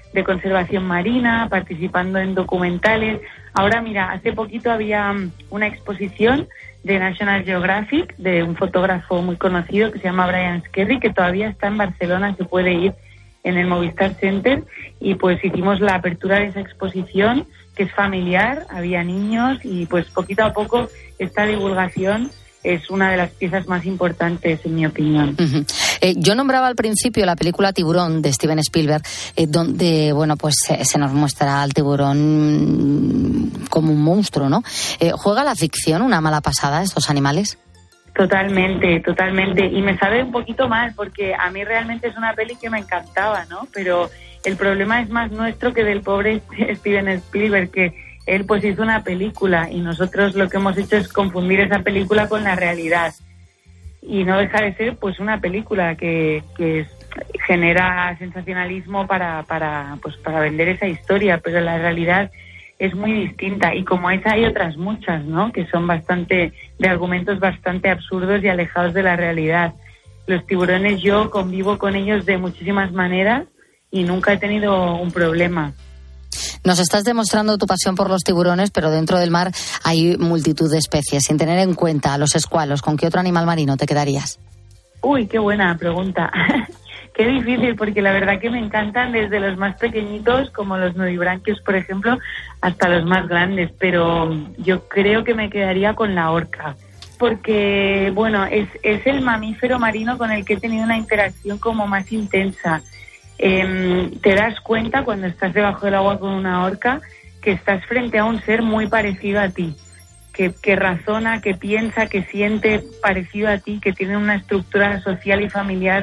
de conservación marina, participando en documentales. Ahora, mira, hace poquito había una exposición de National Geographic, de un fotógrafo muy conocido que se llama Brian Skerry, que todavía está en Barcelona, se puede ir en el Movistar Center, y pues hicimos la apertura de esa exposición, que es familiar, había niños, y pues poquito a poco esta divulgación es una de las piezas más importantes, en mi opinión. Uh-huh. Yo nombraba al principio la película Tiburón de Steven Spielberg, donde, bueno, pues se nos muestra al tiburón como un monstruo, ¿no? ¿Juega la ficción una mala pasada estos animales? Totalmente, totalmente. Y me sabe un poquito mal, porque a mí realmente es una peli que me encantaba, ¿no? Pero el problema es más nuestro que del pobre Steven Spielberg, que él pues hizo una película y nosotros lo que hemos hecho es confundir esa película con la realidad. Y no deja de ser pues una película que genera sensacionalismo para vender esa historia, pero la realidad es muy distinta, y como esa hay otras muchas, ¿no? Que son de argumentos bastante absurdos y alejados de la realidad. Los tiburones, yo convivo con ellos de muchísimas maneras y nunca he tenido un problema. Nos estás demostrando tu pasión por los tiburones, pero dentro del mar hay multitud de especies. Sin tener en cuenta a los escualos, ¿con qué otro animal marino te quedarías? Uy, qué buena pregunta. Qué difícil, porque la verdad que me encantan desde los más pequeñitos, como los nudibranquios, por ejemplo, hasta los más grandes, pero yo creo que me quedaría con la orca, porque, bueno, es el mamífero marino con el que he tenido una interacción como más intensa. Te das cuenta cuando estás debajo del agua con una orca que estás frente a un ser muy parecido a ti, que razona, que piensa, que siente parecido a ti, que tiene una estructura social y familiar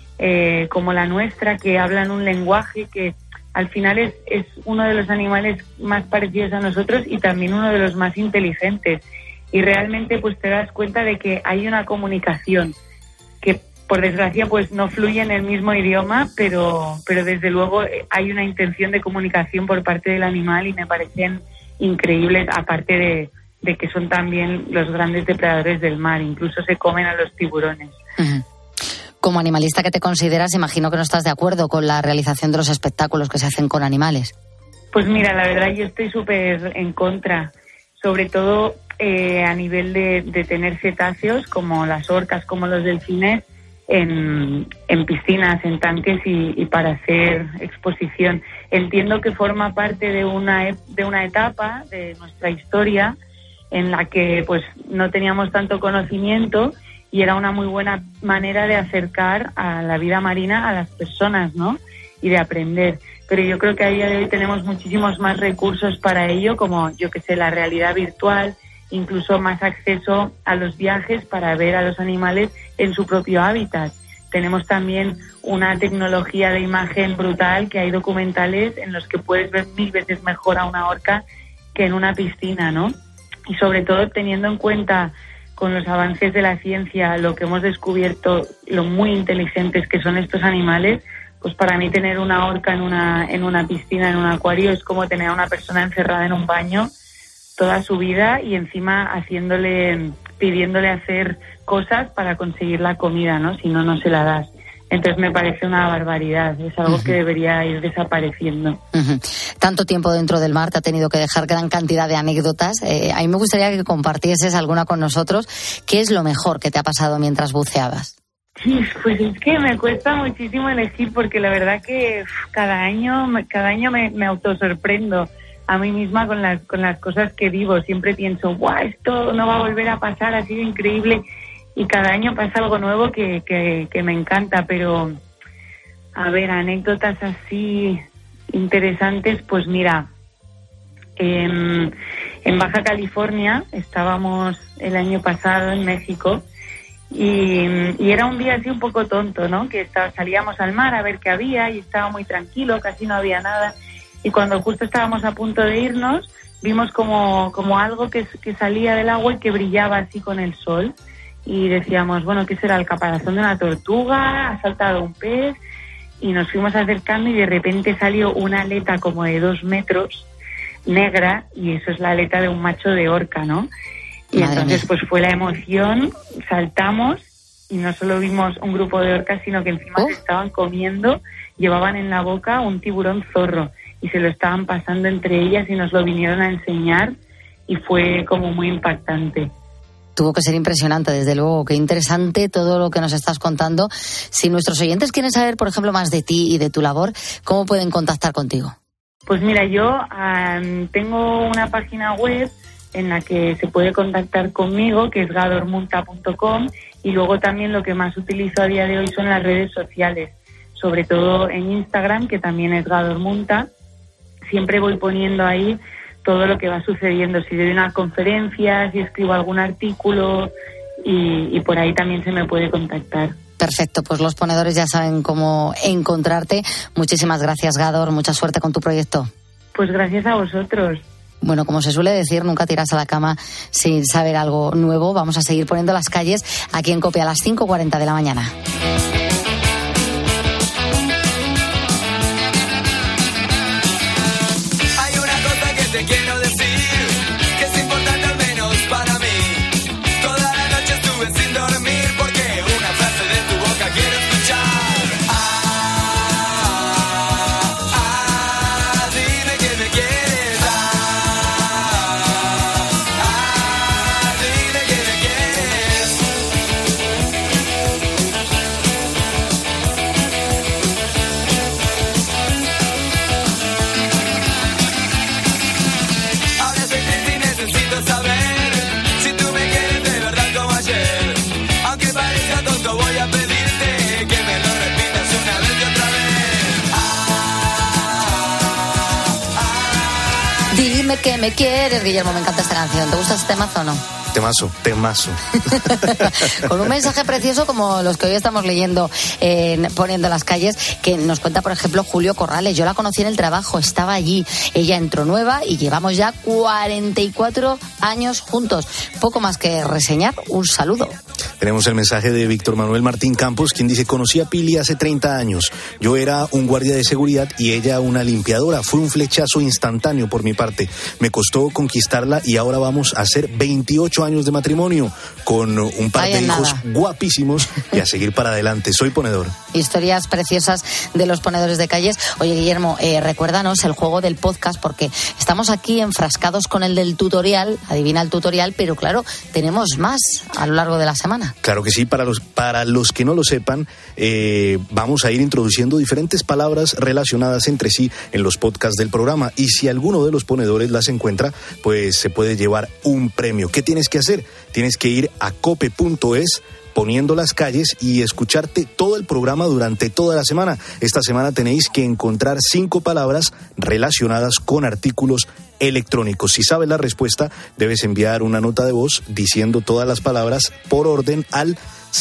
como la nuestra, que hablan un lenguaje que al final es uno de los animales más parecidos a nosotros y también uno de los más inteligentes. Y realmente pues te das cuenta de que hay una comunicación que por desgracia pues no fluye en el mismo idioma, pero desde luego hay una intención de comunicación por parte del animal y me parecen increíbles, aparte de que son también los grandes depredadores del mar, incluso se comen a los tiburones. Uh-huh. Como animalista que te consideras, imagino que no estás de acuerdo con la realización de los espectáculos que se hacen con animales. Pues mira, la verdad yo estoy súper en contra, sobre todo a nivel de tener cetáceos como las orcas, como los delfines, en piscinas, en tanques y para hacer exposición. Entiendo que forma parte de una etapa de nuestra historia en la que pues no teníamos tanto conocimiento y era una muy buena manera de acercar a la vida marina a las personas, ¿no? Y de aprender. Pero yo creo que a día de hoy tenemos muchísimos más recursos para ello, como, yo que sé, la realidad virtual, incluso más acceso a los viajes para ver a los animales en su propio hábitat. Tenemos también una tecnología de imagen brutal, que hay documentales en los que puedes ver 1000 veces mejor a una orca que en una piscina, ¿no? Y sobre todo teniendo en cuenta con los avances de la ciencia, lo que hemos descubierto, lo muy inteligentes que son estos animales, pues para mí tener una orca en una piscina, en un acuario, es como tener a una persona encerrada en un baño toda su vida y encima pidiéndole hacer cosas para conseguir la comida, ¿no? Si no, no se la das. Entonces me parece una barbaridad, es algo que debería ir desapareciendo. Uh-huh. Tanto tiempo dentro del mar te ha tenido que dejar gran cantidad de anécdotas. A mí me gustaría que compartieses alguna con nosotros. ¿Qué es lo mejor que te ha pasado mientras buceabas? Sí, pues es que me cuesta muchísimo elegir, porque la verdad que cada año me autosorprendo a mí misma con las cosas que vivo. Siempre pienso, ¡guau! Esto no va a volver a pasar, ha sido increíble. Y cada año pasa algo nuevo que me encanta, pero a ver, anécdotas así interesantes, pues mira, en Baja California estábamos el año pasado en México y era un día así un poco tonto, ¿no? Que salíamos al mar a ver qué había y estaba muy tranquilo, casi no había nada, y cuando justo estábamos a punto de irnos vimos como algo que salía del agua y que brillaba así con el sol. Y decíamos, bueno, ¿qué será? ¿El caparazón de una tortuga? ¿Ha saltado un pez? Y nos fuimos acercando y de repente salió una aleta como de 2 metros, negra, y eso es la aleta de un macho de orca, ¿no? Y entonces pues fue la emoción, saltamos y no solo vimos un grupo de orcas, sino que encima se estaban comiendo, llevaban en la boca un tiburón zorro y se lo estaban pasando entre ellas y nos lo vinieron a enseñar y fue como muy impactante. Tuvo que ser impresionante, desde luego. Qué interesante todo lo que nos estás contando. Si nuestros oyentes quieren saber, por ejemplo, más de ti y de tu labor, ¿cómo pueden contactar contigo? Pues mira, yo tengo una página web en la que se puede contactar conmigo, que es gadormunta.com, y luego también lo que más utilizo a día de hoy son las redes sociales, sobre todo en Instagram, que también es gadormunta. Siempre voy poniendo ahí todo lo que va sucediendo, si doy una conferencia, si escribo algún artículo, y por ahí también se me puede contactar. Perfecto, pues los ponedores ya saben cómo encontrarte. Muchísimas gracias, Gador, mucha suerte con tu proyecto. Pues gracias a vosotros. Bueno, como se suele decir, nunca tiras a la cama sin saber algo nuevo. Vamos a seguir poniendo las calles aquí en COPE a las 5:40 de la mañana. Quiero decir que es importante al menos para mí. Toda la noche estuve sin dormir porque una frase de tu boca quiero escuchar. Dime que me quieres. Dime que me quieres. Saber si tú me quieres de verdad como ayer. Aunque parezca tonto, voy a pedirte que me lo repitas una vez y otra vez. Dime que me quieres, Guillermo, me encanta esta canción. ¿Te gusta este temazo o no? Temazo. Con un mensaje precioso como los que hoy estamos leyendo Poniendo las calles, que nos cuenta, por ejemplo, Julio Corrales. Yo la conocí en el trabajo, estaba allí. Ella entró nueva y llevamos ya 44 años juntos. Poco más que reseñar, un saludo. Tenemos el mensaje de Víctor Manuel Martín Campos, quien dice: conocí a Pili hace 30 años. Yo era un guardia de seguridad y ella una limpiadora. Fue un flechazo instantáneo por mi parte. Me costó conquistarla y ahora vamos a hacer 28 años de matrimonio con un par de hijos guapísimos y a seguir para adelante. Soy ponedor. Historias preciosas de los ponedores de calles. Oye, Guillermo, recuérdanos el juego del podcast, porque estamos aquí enfrascados con el del tutorial, adivina el tutorial, pero claro, tenemos más a lo largo de la semana. Claro que sí, para los que no lo sepan, vamos a ir introduciendo diferentes palabras relacionadas entre sí en los podcasts del programa, y si alguno de los ponedores las encuentra, pues se puede llevar un premio. ¿Qué tienes que hacer? Tienes que ir a cope.es, Poniendo las calles, y escucharte todo el programa durante toda la semana. Esta semana tenéis que encontrar 5 palabras relacionadas con artículos electrónicos. Si sabes la respuesta, debes enviar una nota de voz diciendo todas las palabras por orden al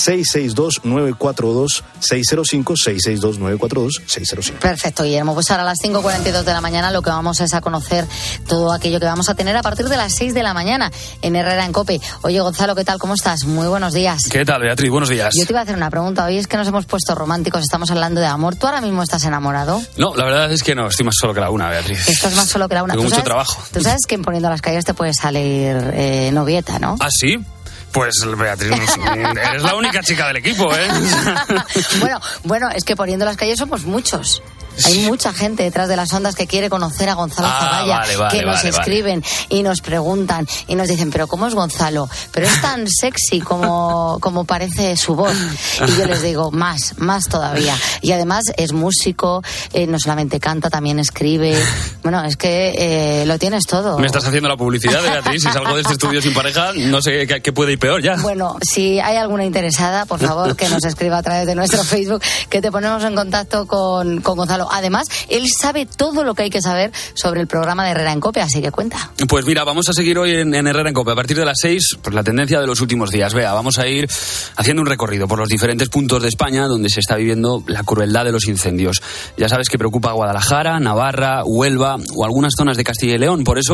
662-942-605, 662-942-605. Perfecto, Guillermo. Pues ahora a las 5:42 de la mañana lo que vamos es a conocer todo aquello que vamos a tener a partir de las 6 de la mañana en Herrera en COPE. Oye, Gonzalo, ¿qué tal? ¿Cómo estás? Muy buenos días. ¿Qué tal, Beatriz? Buenos días. Yo te iba a hacer una pregunta. Hoy es que nos hemos puesto románticos, estamos hablando de amor. ¿Tú ahora mismo estás enamorado? No, la verdad es que no, estoy más solo que la una, Beatriz. Estás más solo que la una. Tengo mucho trabajo. Tú sabes que en Poniendo las calles te puede salir novieta, ¿no? ¿Ah, sí? Pues, Beatriz, eres la única chica del equipo, ¿eh? Bueno, es que Poniendo las calles somos muchos. Hay mucha gente detrás de las ondas que quiere conocer a Gonzalo Zavalla, que nos escriben y nos preguntan y nos dicen, pero ¿cómo es Gonzalo? Pero es tan sexy como parece su voz. Y yo les digo, más todavía. Y además es músico, no solamente canta, también escribe. Bueno, es que lo tienes todo. Me estás haciendo la publicidad, Beatriz. Si salgo de este estudio sin pareja, no sé qué puede ir peor ya. Bueno, si hay alguna interesada, por favor, que nos escriba a través de nuestro Facebook, que te ponemos en contacto con Gonzalo. Además, él sabe todo lo que hay que saber sobre el programa de Herrera en COPE, así que cuenta. Pues mira, vamos a seguir hoy en Herrera en COPE. A partir de las 6, pues la tendencia de los últimos días. Vamos a ir haciendo un recorrido por los diferentes puntos de España donde se está viviendo la crueldad de los incendios. Ya sabes que preocupa a Guadalajara, Navarra, Huelva o algunas zonas de Castilla y León. Por eso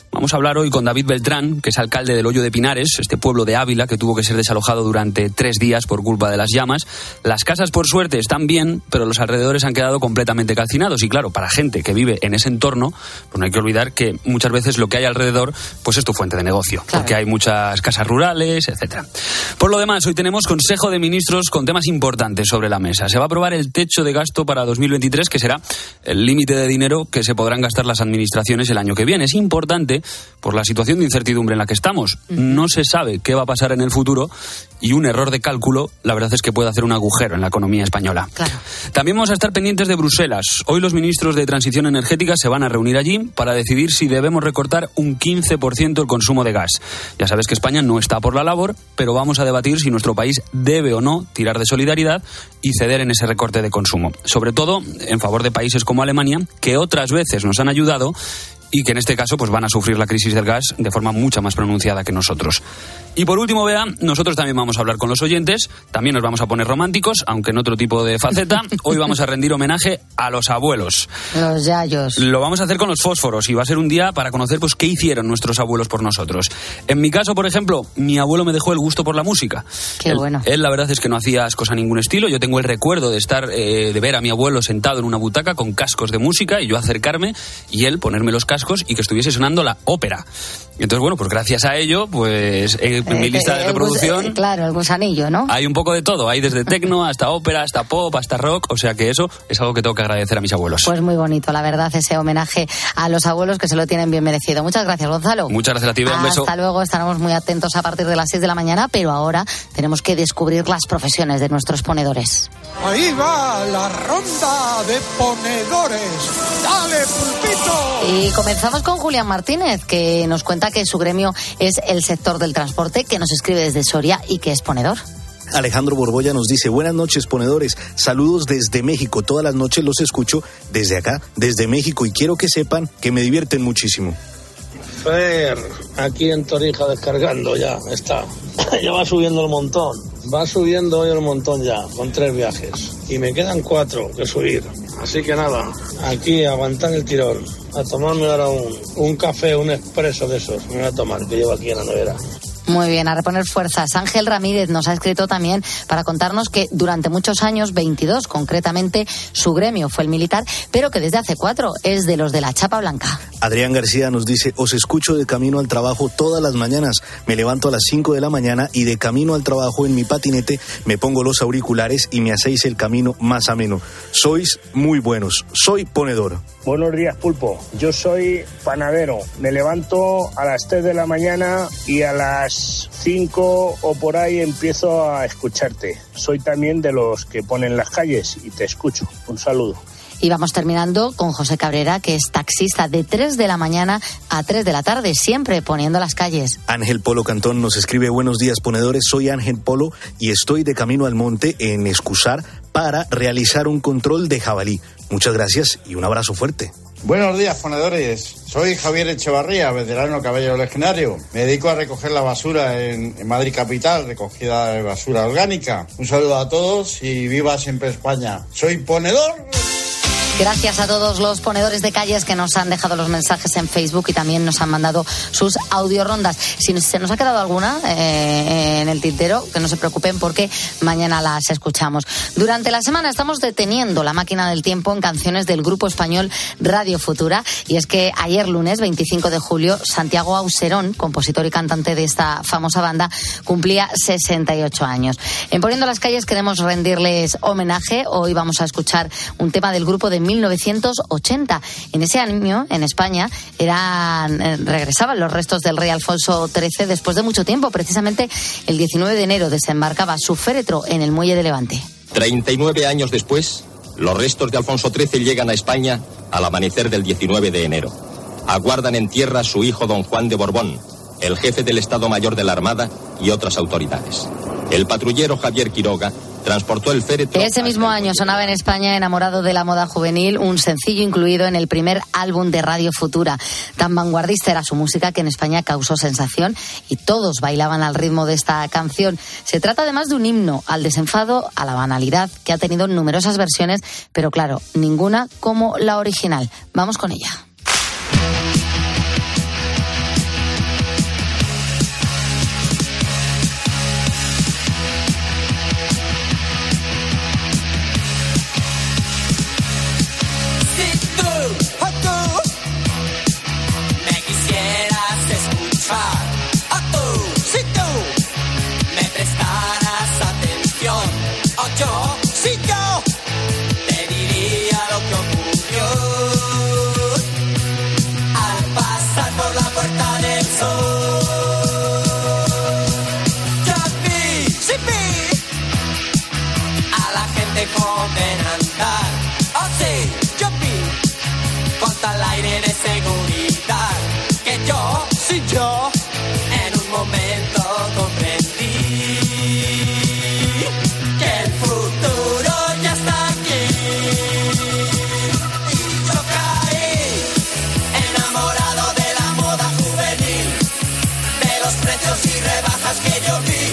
Vamos a hablar hoy con David Beltrán, que es alcalde del Hoyo de Pinares, este pueblo de Ávila que tuvo que ser desalojado durante 3 días por culpa de las llamas. Las casas, por suerte, están bien, pero los alrededores han quedado completamente calcinados. Y claro, para gente que vive en ese entorno, pues no hay que olvidar que muchas veces lo que hay alrededor pues es tu fuente de negocio, claro, porque hay muchas casas rurales, etcétera. Por lo demás, hoy tenemos Consejo de Ministros con temas importantes sobre la mesa. Se va a aprobar el techo de gasto para 2023, que será el límite de dinero que se podrán gastar las administraciones el año que viene. Es importante por la situación de incertidumbre en la que estamos. No se sabe qué va a pasar en el futuro y un error de cálculo, la verdad es que puede hacer un agujero en la economía española. Claro. También vamos a estar pendientes de Bruselas. Hoy los ministros de Transición Energética se van a reunir allí para decidir si debemos recortar un 15% el consumo de gas. Ya sabes que España no está por la labor, pero vamos a debatir si nuestro país debe o no tirar de solidaridad y ceder en ese recorte de consumo. Sobre todo en favor de países como Alemania, que otras veces nos han ayudado y que en este caso pues van a sufrir la crisis del gas de forma mucho más pronunciada que nosotros. Y por último, Bea, nosotros también vamos a hablar con los oyentes, también nos vamos a poner románticos, aunque en otro tipo de faceta. Hoy vamos a rendir homenaje a los abuelos. Los yayos. Lo vamos a hacer con los fósforos y va a ser un día para conocer pues qué hicieron nuestros abuelos por nosotros. En mi caso, por ejemplo, mi abuelo me dejó el gusto por la música. Qué bueno. Él la verdad es que no hacía ascos a ningún estilo. Yo tengo el recuerdo de estar, de ver a mi abuelo sentado en una butaca con cascos de música y yo acercarme y él ponerme los cascos y que estuviese sonando la ópera. Entonces, bueno, pues gracias a ello, pues en mi lista de reproducción... Claro, el gusanillo, ¿no? Hay un poco de todo, hay desde tecno hasta ópera, hasta pop, hasta rock, o sea que eso es algo que tengo que agradecer a mis abuelos. Pues muy bonito, la verdad, ese homenaje a los abuelos que se lo tienen bien merecido. Muchas gracias, Gonzalo. Muchas gracias a ti, un beso. Hasta luego, estaremos muy atentos a partir de las 6 de la mañana, pero ahora tenemos que descubrir las profesiones de nuestros ponedores. Ahí va la ronda de ponedores. ¡Dale, pulpito! Y comenzamos con Julián Martínez, que nos cuenta que su gremio es el sector del transporte, que nos escribe desde Soria y que es ponedor. Alejandro Borbolla nos dice: buenas noches, ponedores, saludos desde México, todas las noches los escucho desde acá, desde México, y quiero que sepan que me divierten muchísimo. Fer, aquí en Torija descargando ya, está. Ya va subiendo el montón. Va subiendo hoy el montón ya, con 3 viajes. Y me quedan 4 que subir. Así que nada, aquí a aguantar el tirón. A tomarme ahora un café, un expreso de esos. Me voy a tomar, que llevo aquí en la nevera. Muy bien, a reponer fuerzas. Ángel Ramírez nos ha escrito también para contarnos que durante muchos años, 22 concretamente, su gremio fue el militar, pero que desde hace 4 es de los de la chapa blanca. Adrián García nos dice: os escucho de camino al trabajo todas las mañanas. Me levanto a las 5 de la mañana y de camino al trabajo en mi patinete me pongo los auriculares y me hacéis el camino más ameno. Sois muy buenos. Soy ponedor. Buenos días, Pulpo. Yo soy panadero. Me levanto a las 3 de la mañana y a las 5 o por ahí empiezo a escucharte. Soy también de los que ponen las calles y te escucho. Un saludo. Y vamos terminando con José Cabrera, que es taxista de 3 de la mañana a 3 de la tarde, siempre poniendo las calles. Ángel Polo Cantón nos escribe: buenos días, ponedores, soy Ángel Polo y estoy de camino al monte en Escusar para realizar un control de jabalí. Muchas gracias y un abrazo fuerte. Buenos días, ponedores. Soy Javier Echevarría, veterano caballero legionario. Me dedico a recoger la basura en Madrid capital, recogida de basura orgánica. Un saludo a todos y viva siempre España. Soy ponedor. Gracias a todos los ponedores de calles que nos han dejado los mensajes en Facebook y también nos han mandado sus audiorondas. Si se nos ha quedado alguna en el tintero, que no se preocupen porque mañana las escuchamos. Durante la semana estamos deteniendo la máquina del tiempo en canciones del grupo español Radio Futura, y es que ayer lunes 25 de julio Santiago Auserón, compositor y cantante de esta famosa banda, cumplía 68 años. En Poniendo las calles queremos rendirles homenaje. Hoy vamos a escuchar un tema del grupo de 1980. En ese año, en España, regresaban los restos del rey Alfonso XIII después de mucho tiempo. Precisamente el 19 de enero desembarcaba su féretro en el muelle de Levante. 39 años después, los restos de Alfonso XIII llegan a España al amanecer del 19 de enero. Aguardan en tierra su hijo don Juan de Borbón, el jefe del Estado Mayor de la Armada y otras autoridades. El patrullero Javier Quiroga transportó el féretro. Ese mismo año sonaba en España, enamorado de la moda juvenil, un sencillo incluido en el primer álbum de Radio Futura. Tan vanguardista era su música que en España causó sensación y todos bailaban al ritmo de esta canción. Se trata además de un himno al desenfado, a la banalidad, que ha tenido numerosas versiones, pero claro, ninguna como la original. Vamos con ella. los precios y rebajas que yo vi,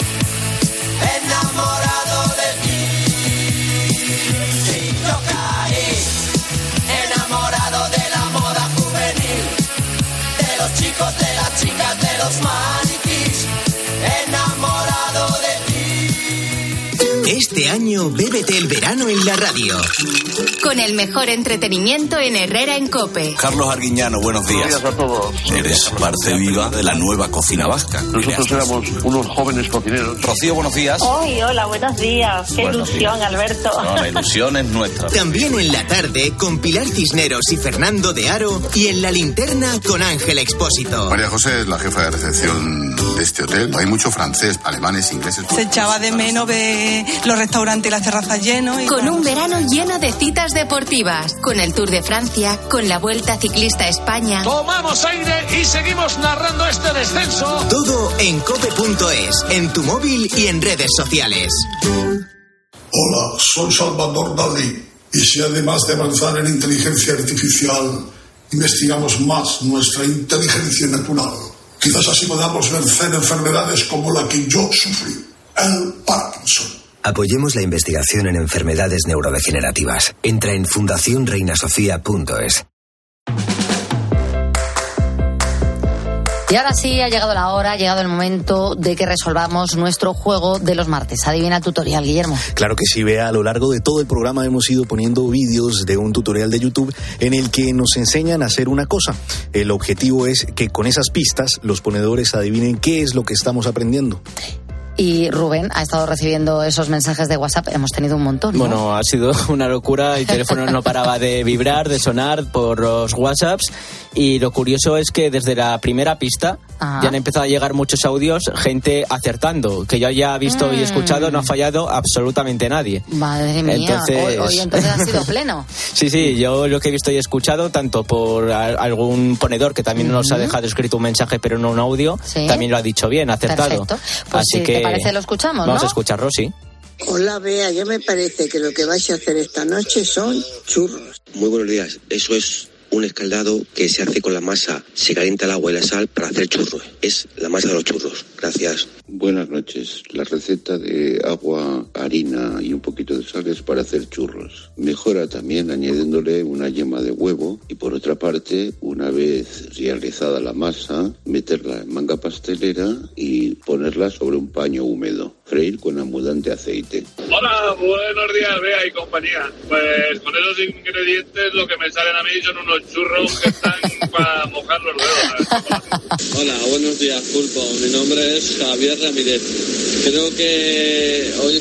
enamorado de ti. Sí, yo caí, enamorado de la moda juvenil, de los chicos, de las chicas, de los maniquís, enamorado de ti. Este año bébete el verano en la radio. Con el mejor entretenimiento en Herrera en COPE. Carlos Arguiñano, buenos días. Buenos días a todos. Eres parte viva de la nueva cocina vasca. Nosotros éramos unos jóvenes cocineros. Rocío, buenos días. Hola, buenos días. Qué Buenos ilusión, días. Alberto. No, la ilusión es nuestra. También en la tarde con Pilar Cisneros y Fernando de Aro, y en la linterna con Ángel Expósito. María José es la jefa de recepción de este hotel. Hay mucho francés, alemanes, ingleses. Se echaba de menos ver los restaurantes y las terrazas llenos. Con un verano lleno de citas deportivas, con el Tour de Francia, con la Vuelta Ciclista a España. Tomamos aire y seguimos narrando este descenso. Todo en cope.es, en tu móvil y en redes sociales. Hola, soy Salvador Dalí. Y si además de avanzar en inteligencia artificial, investigamos más nuestra inteligencia natural, quizás así podamos vencer enfermedades como la que yo sufrí, el Parkinson. Apoyemos la investigación en enfermedades neurodegenerativas. Entra en fundacionreinasofía.es. Y ahora sí, ha llegado la hora, ha llegado el momento de que resolvamos nuestro juego de los martes. Adivina el tutorial, Guillermo. Claro que sí, Bea. A lo largo de todo el programa hemos ido poniendo vídeos de un tutorial de YouTube en el que nos enseñan a hacer una cosa. El objetivo es que con esas pistas los ponedores adivinen qué es lo que estamos aprendiendo. Y Rubén ha estado recibiendo esos mensajes de WhatsApp. Hemos tenido un montón, ¿no? Bueno, ha sido una locura. El teléfono no paraba de vibrar, de sonar por los WhatsApps. Y lo curioso es que desde la primera pista ya han empezado a llegar muchos audios, gente acertando. Que yo ya he visto y escuchado, no ha fallado absolutamente nadie. Madre mía, entonces... hoy entonces ha sido pleno. Sí, yo lo que he visto y escuchado, tanto por algún ponedor que también nos ha dejado escrito un mensaje pero no un audio, también lo ha dicho bien, acertado. Perfecto. Pues así si que te parece lo escuchamos, vamos ¿no? a escucharlo, sí. Hola, Bea, ya me parece que lo que vais a hacer esta noche son churros. Muy buenos días. Eso es un escaldado que se hace con la masa. Se calienta el agua y la sal para hacer churros. Es la masa de los churros. Gracias. Buenas noches. La receta de agua, harina y un poquito de sal es para hacer churros. Mejora también añadiéndole una yema de huevo y, por otra parte, una vez realizada la masa, meterla en manga pastelera y ponerla sobre un paño húmedo. Freír con abundante aceite. Hola, buenos días, Bea y compañía. Pues con esos ingredientes lo que me salen a mí son unos churros que están para mojar los dedos. Hola, buenos días, Pulpo. Mi nombre es Javier Ramírez. Creo que hoy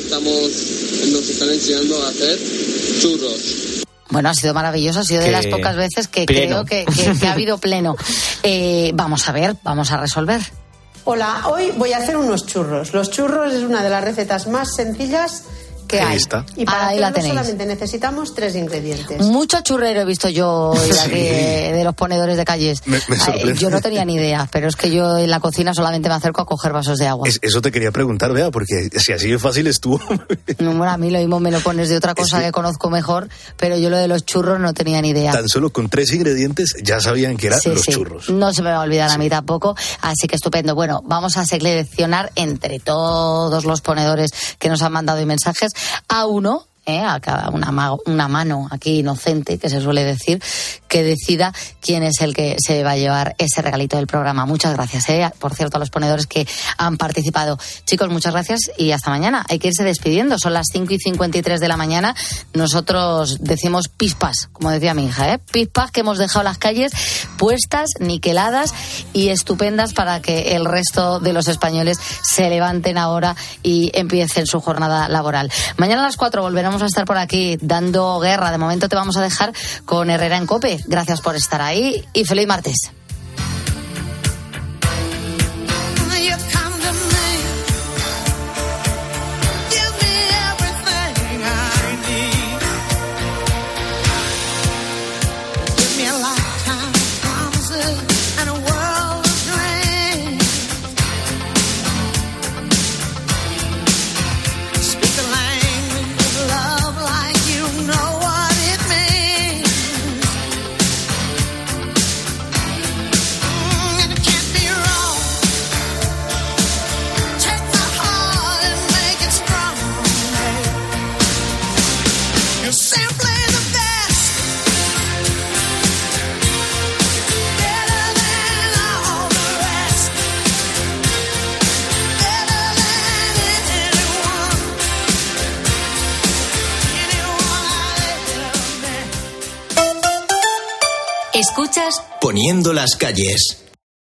nos están enseñando a hacer churros. Bueno, ha sido maravilloso, ha sido de las pocas veces que pleno. creo que ha habido pleno. Vamos a ver, vamos a resolver. Hola, hoy voy a hacer unos churros. Los churros es una de las recetas más sencillas que hay. Y para Ahí la hacerlo tenéis. solamente necesitamos 3 ingredientes. Mucho churrero he visto yo hoy aquí de los ponedores de calles. Me sorprende. Yo no tenía ni idea, pero es que yo en la cocina solamente me acerco a coger vasos de agua. Eso te quería preguntar, Bea, porque si así de fácil estuvo. No, bueno, a mí lo mismo me lo pones de otra cosa que conozco mejor, pero yo lo de los churros no tenía ni idea. Tan solo con 3 ingredientes ya sabían que eran Sí, los sí. churros. No se me va a olvidar a mí tampoco, así que estupendo. Bueno, vamos a seleccionar entre todos los ponedores que nos han mandado hoy mensajes a uno, a cada una mano aquí inocente, que se suele decir, que decida quién es el que se va a llevar ese regalito del programa. Muchas gracias, por cierto, a los ponedores que han participado. Chicos, muchas gracias y hasta mañana. Hay que irse despidiendo, son las 5:53 de la mañana. Nosotros decimos pispas, como decía mi hija, pispas, que hemos dejado las calles puestas, niqueladas y estupendas para que el resto de los españoles se levanten ahora y empiecen su jornada laboral. Mañana a las 4 volveremos a estar por aquí dando guerra. De momento te vamos a dejar con Herrera en COPE. Gracias por estar ahí y feliz martes. Escuchas Poniendo las calles.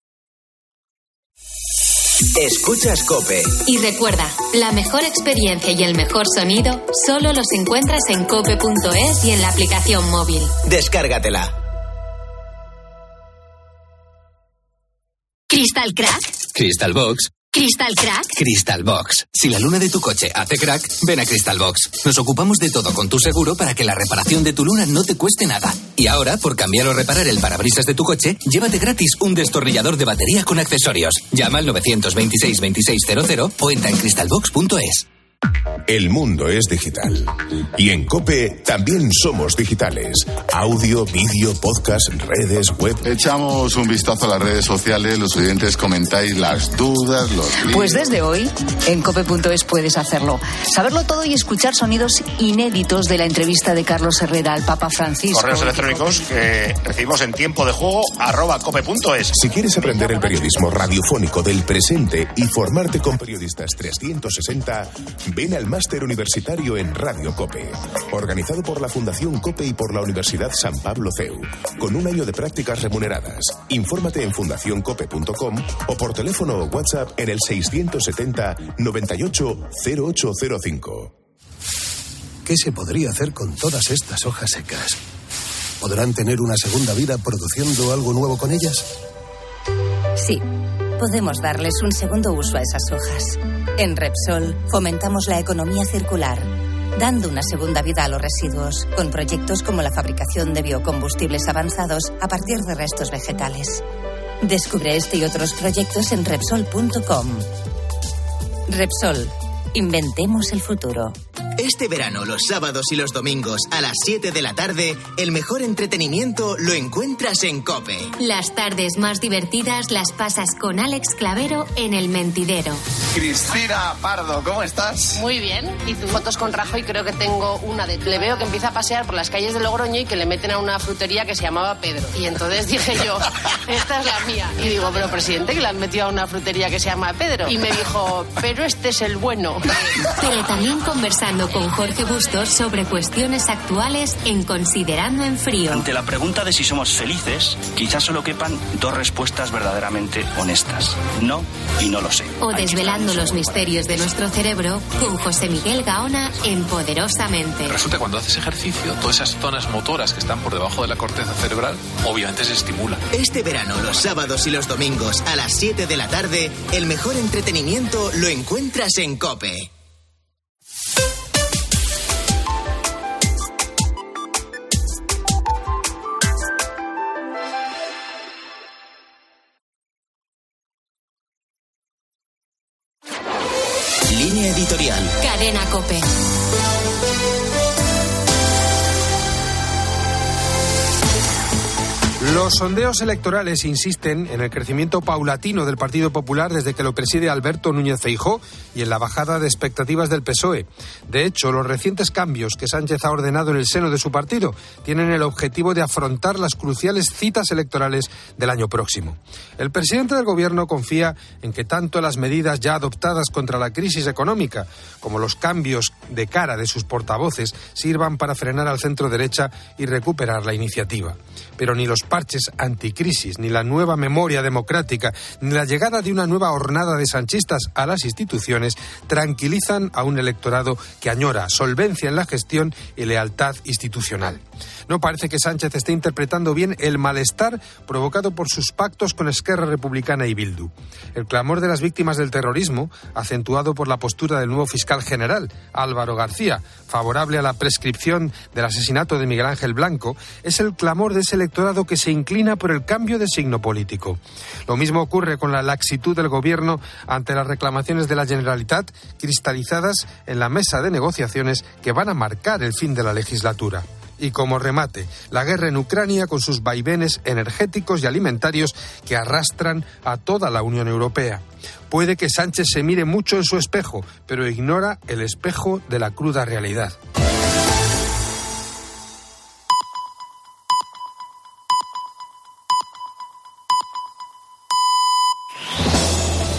Escuchas COPE. y recuerda, la mejor experiencia y el mejor sonido solo los encuentras en cope.es y en la aplicación móvil. Descárgatela. ¿Crystal Crack? Crystal Box. ¿Crystal Crack? Crystal Box. Si la luna de tu coche hace crack, ven a Crystal Box. Nos ocupamos de todo con tu seguro para que la reparación de tu luna no te cueste nada. Y ahora, por cambiar o reparar el parabrisas de tu coche, llévate gratis un destornillador de batería con accesorios. Llama al 926 2600 o entra en crystalbox.es. El mundo es digital. Y en COPE también somos digitales. Audio, vídeo, podcast, redes, web. Echamos un vistazo a las redes sociales, los oyentes comentáis las dudas, los líos. Pues desde hoy, en cope.es puedes hacerlo. Saberlo todo y escuchar sonidos inéditos de la entrevista de Carlos Herrera al Papa Francisco. Correos electrónicos que recibimos en tiempo de juego @cope.es. Si quieres aprender el periodismo radiofónico del presente y formarte con periodistas 360, ven al Máster Universitario en Radio COPE, organizado por la Fundación COPE y por la Universidad San Pablo CEU, con un año de prácticas remuneradas. Infórmate en fundacioncope.com o por teléfono o WhatsApp en el 670 98 0805. ¿Qué se podría hacer con todas estas hojas secas? ¿Podrán tener una segunda vida produciendo algo nuevo con ellas? Sí, podemos darles un segundo uso a esas hojas. En Repsol fomentamos la economía circular, dando una segunda vida a los residuos, con proyectos como la fabricación de biocombustibles avanzados a partir de restos vegetales. Descubre este y otros proyectos en Repsol.com. Repsol, inventemos el futuro. Este verano, los sábados y los domingos a las 7 de la tarde, el mejor entretenimiento lo encuentras en COPE. Las tardes más divertidas las pasas con Alex Clavero en El Mentidero. Cristina Pardo, ¿cómo estás? Muy bien. Hice fotos con Rajoy, creo que tengo una de... Le veo que empieza a pasear por las calles de Logroño y que le meten a una frutería que se llamaba Pedro. Y entonces dije yo, esta es la mía. Y digo, pero presidente, que le han metido a una frutería que se llama Pedro. Y me dijo, pero este es el bueno. Pero también conversando con Jorge Bustos sobre cuestiones actuales en Considerando en Frío. Ante la pregunta de si somos felices, quizás solo quepan dos respuestas verdaderamente honestas. No y no lo sé. O desvelando los misterios de nuestro cerebro con José Miguel Gaona en Poderosamente. Resulta que cuando haces ejercicio, todas esas zonas motoras que están por debajo de la corteza cerebral, obviamente se estimulan. Este verano, los sábados y los domingos a las 7 de la tarde, el mejor entretenimiento lo encuentras en COPE. Línea editorial. Cadena COPE. Los sondeos electorales insisten en el crecimiento paulatino del Partido Popular desde que lo preside Alberto Núñez Feijóo y en la bajada de expectativas del PSOE. De hecho, los recientes cambios que Sánchez ha ordenado en el seno de su partido tienen el objetivo de afrontar las cruciales citas electorales del año próximo. El presidente del Gobierno confía en que tanto las medidas ya adoptadas contra la crisis económica como los cambios de cara de sus portavoces sirvan para frenar al centro derecha y recuperar la iniciativa. Pero ni los parches anticrisis, ni la nueva memoria democrática, ni la llegada de una nueva hornada de sanchistas a las instituciones tranquilizan a un electorado que añora solvencia en la gestión y lealtad institucional. No parece que Sánchez esté interpretando bien el malestar provocado por sus pactos con Esquerra Republicana y Bildu. El clamor de las víctimas del terrorismo, acentuado por la postura del nuevo fiscal general, Álvaro García, favorable a la prescripción del asesinato de Miguel Ángel Blanco, es el clamor de ese electorado que se inclina por el cambio de signo político. Lo mismo ocurre con la laxitud del Gobierno ante las reclamaciones de la Generalitat, cristalizadas en la mesa de negociaciones que van a marcar el fin de la legislatura. Y como remate, la guerra en Ucrania con sus vaivenes energéticos y alimentarios que arrastran a toda la Unión Europea. Puede que Sánchez se mire mucho en su espejo, pero ignora el espejo de la cruda realidad.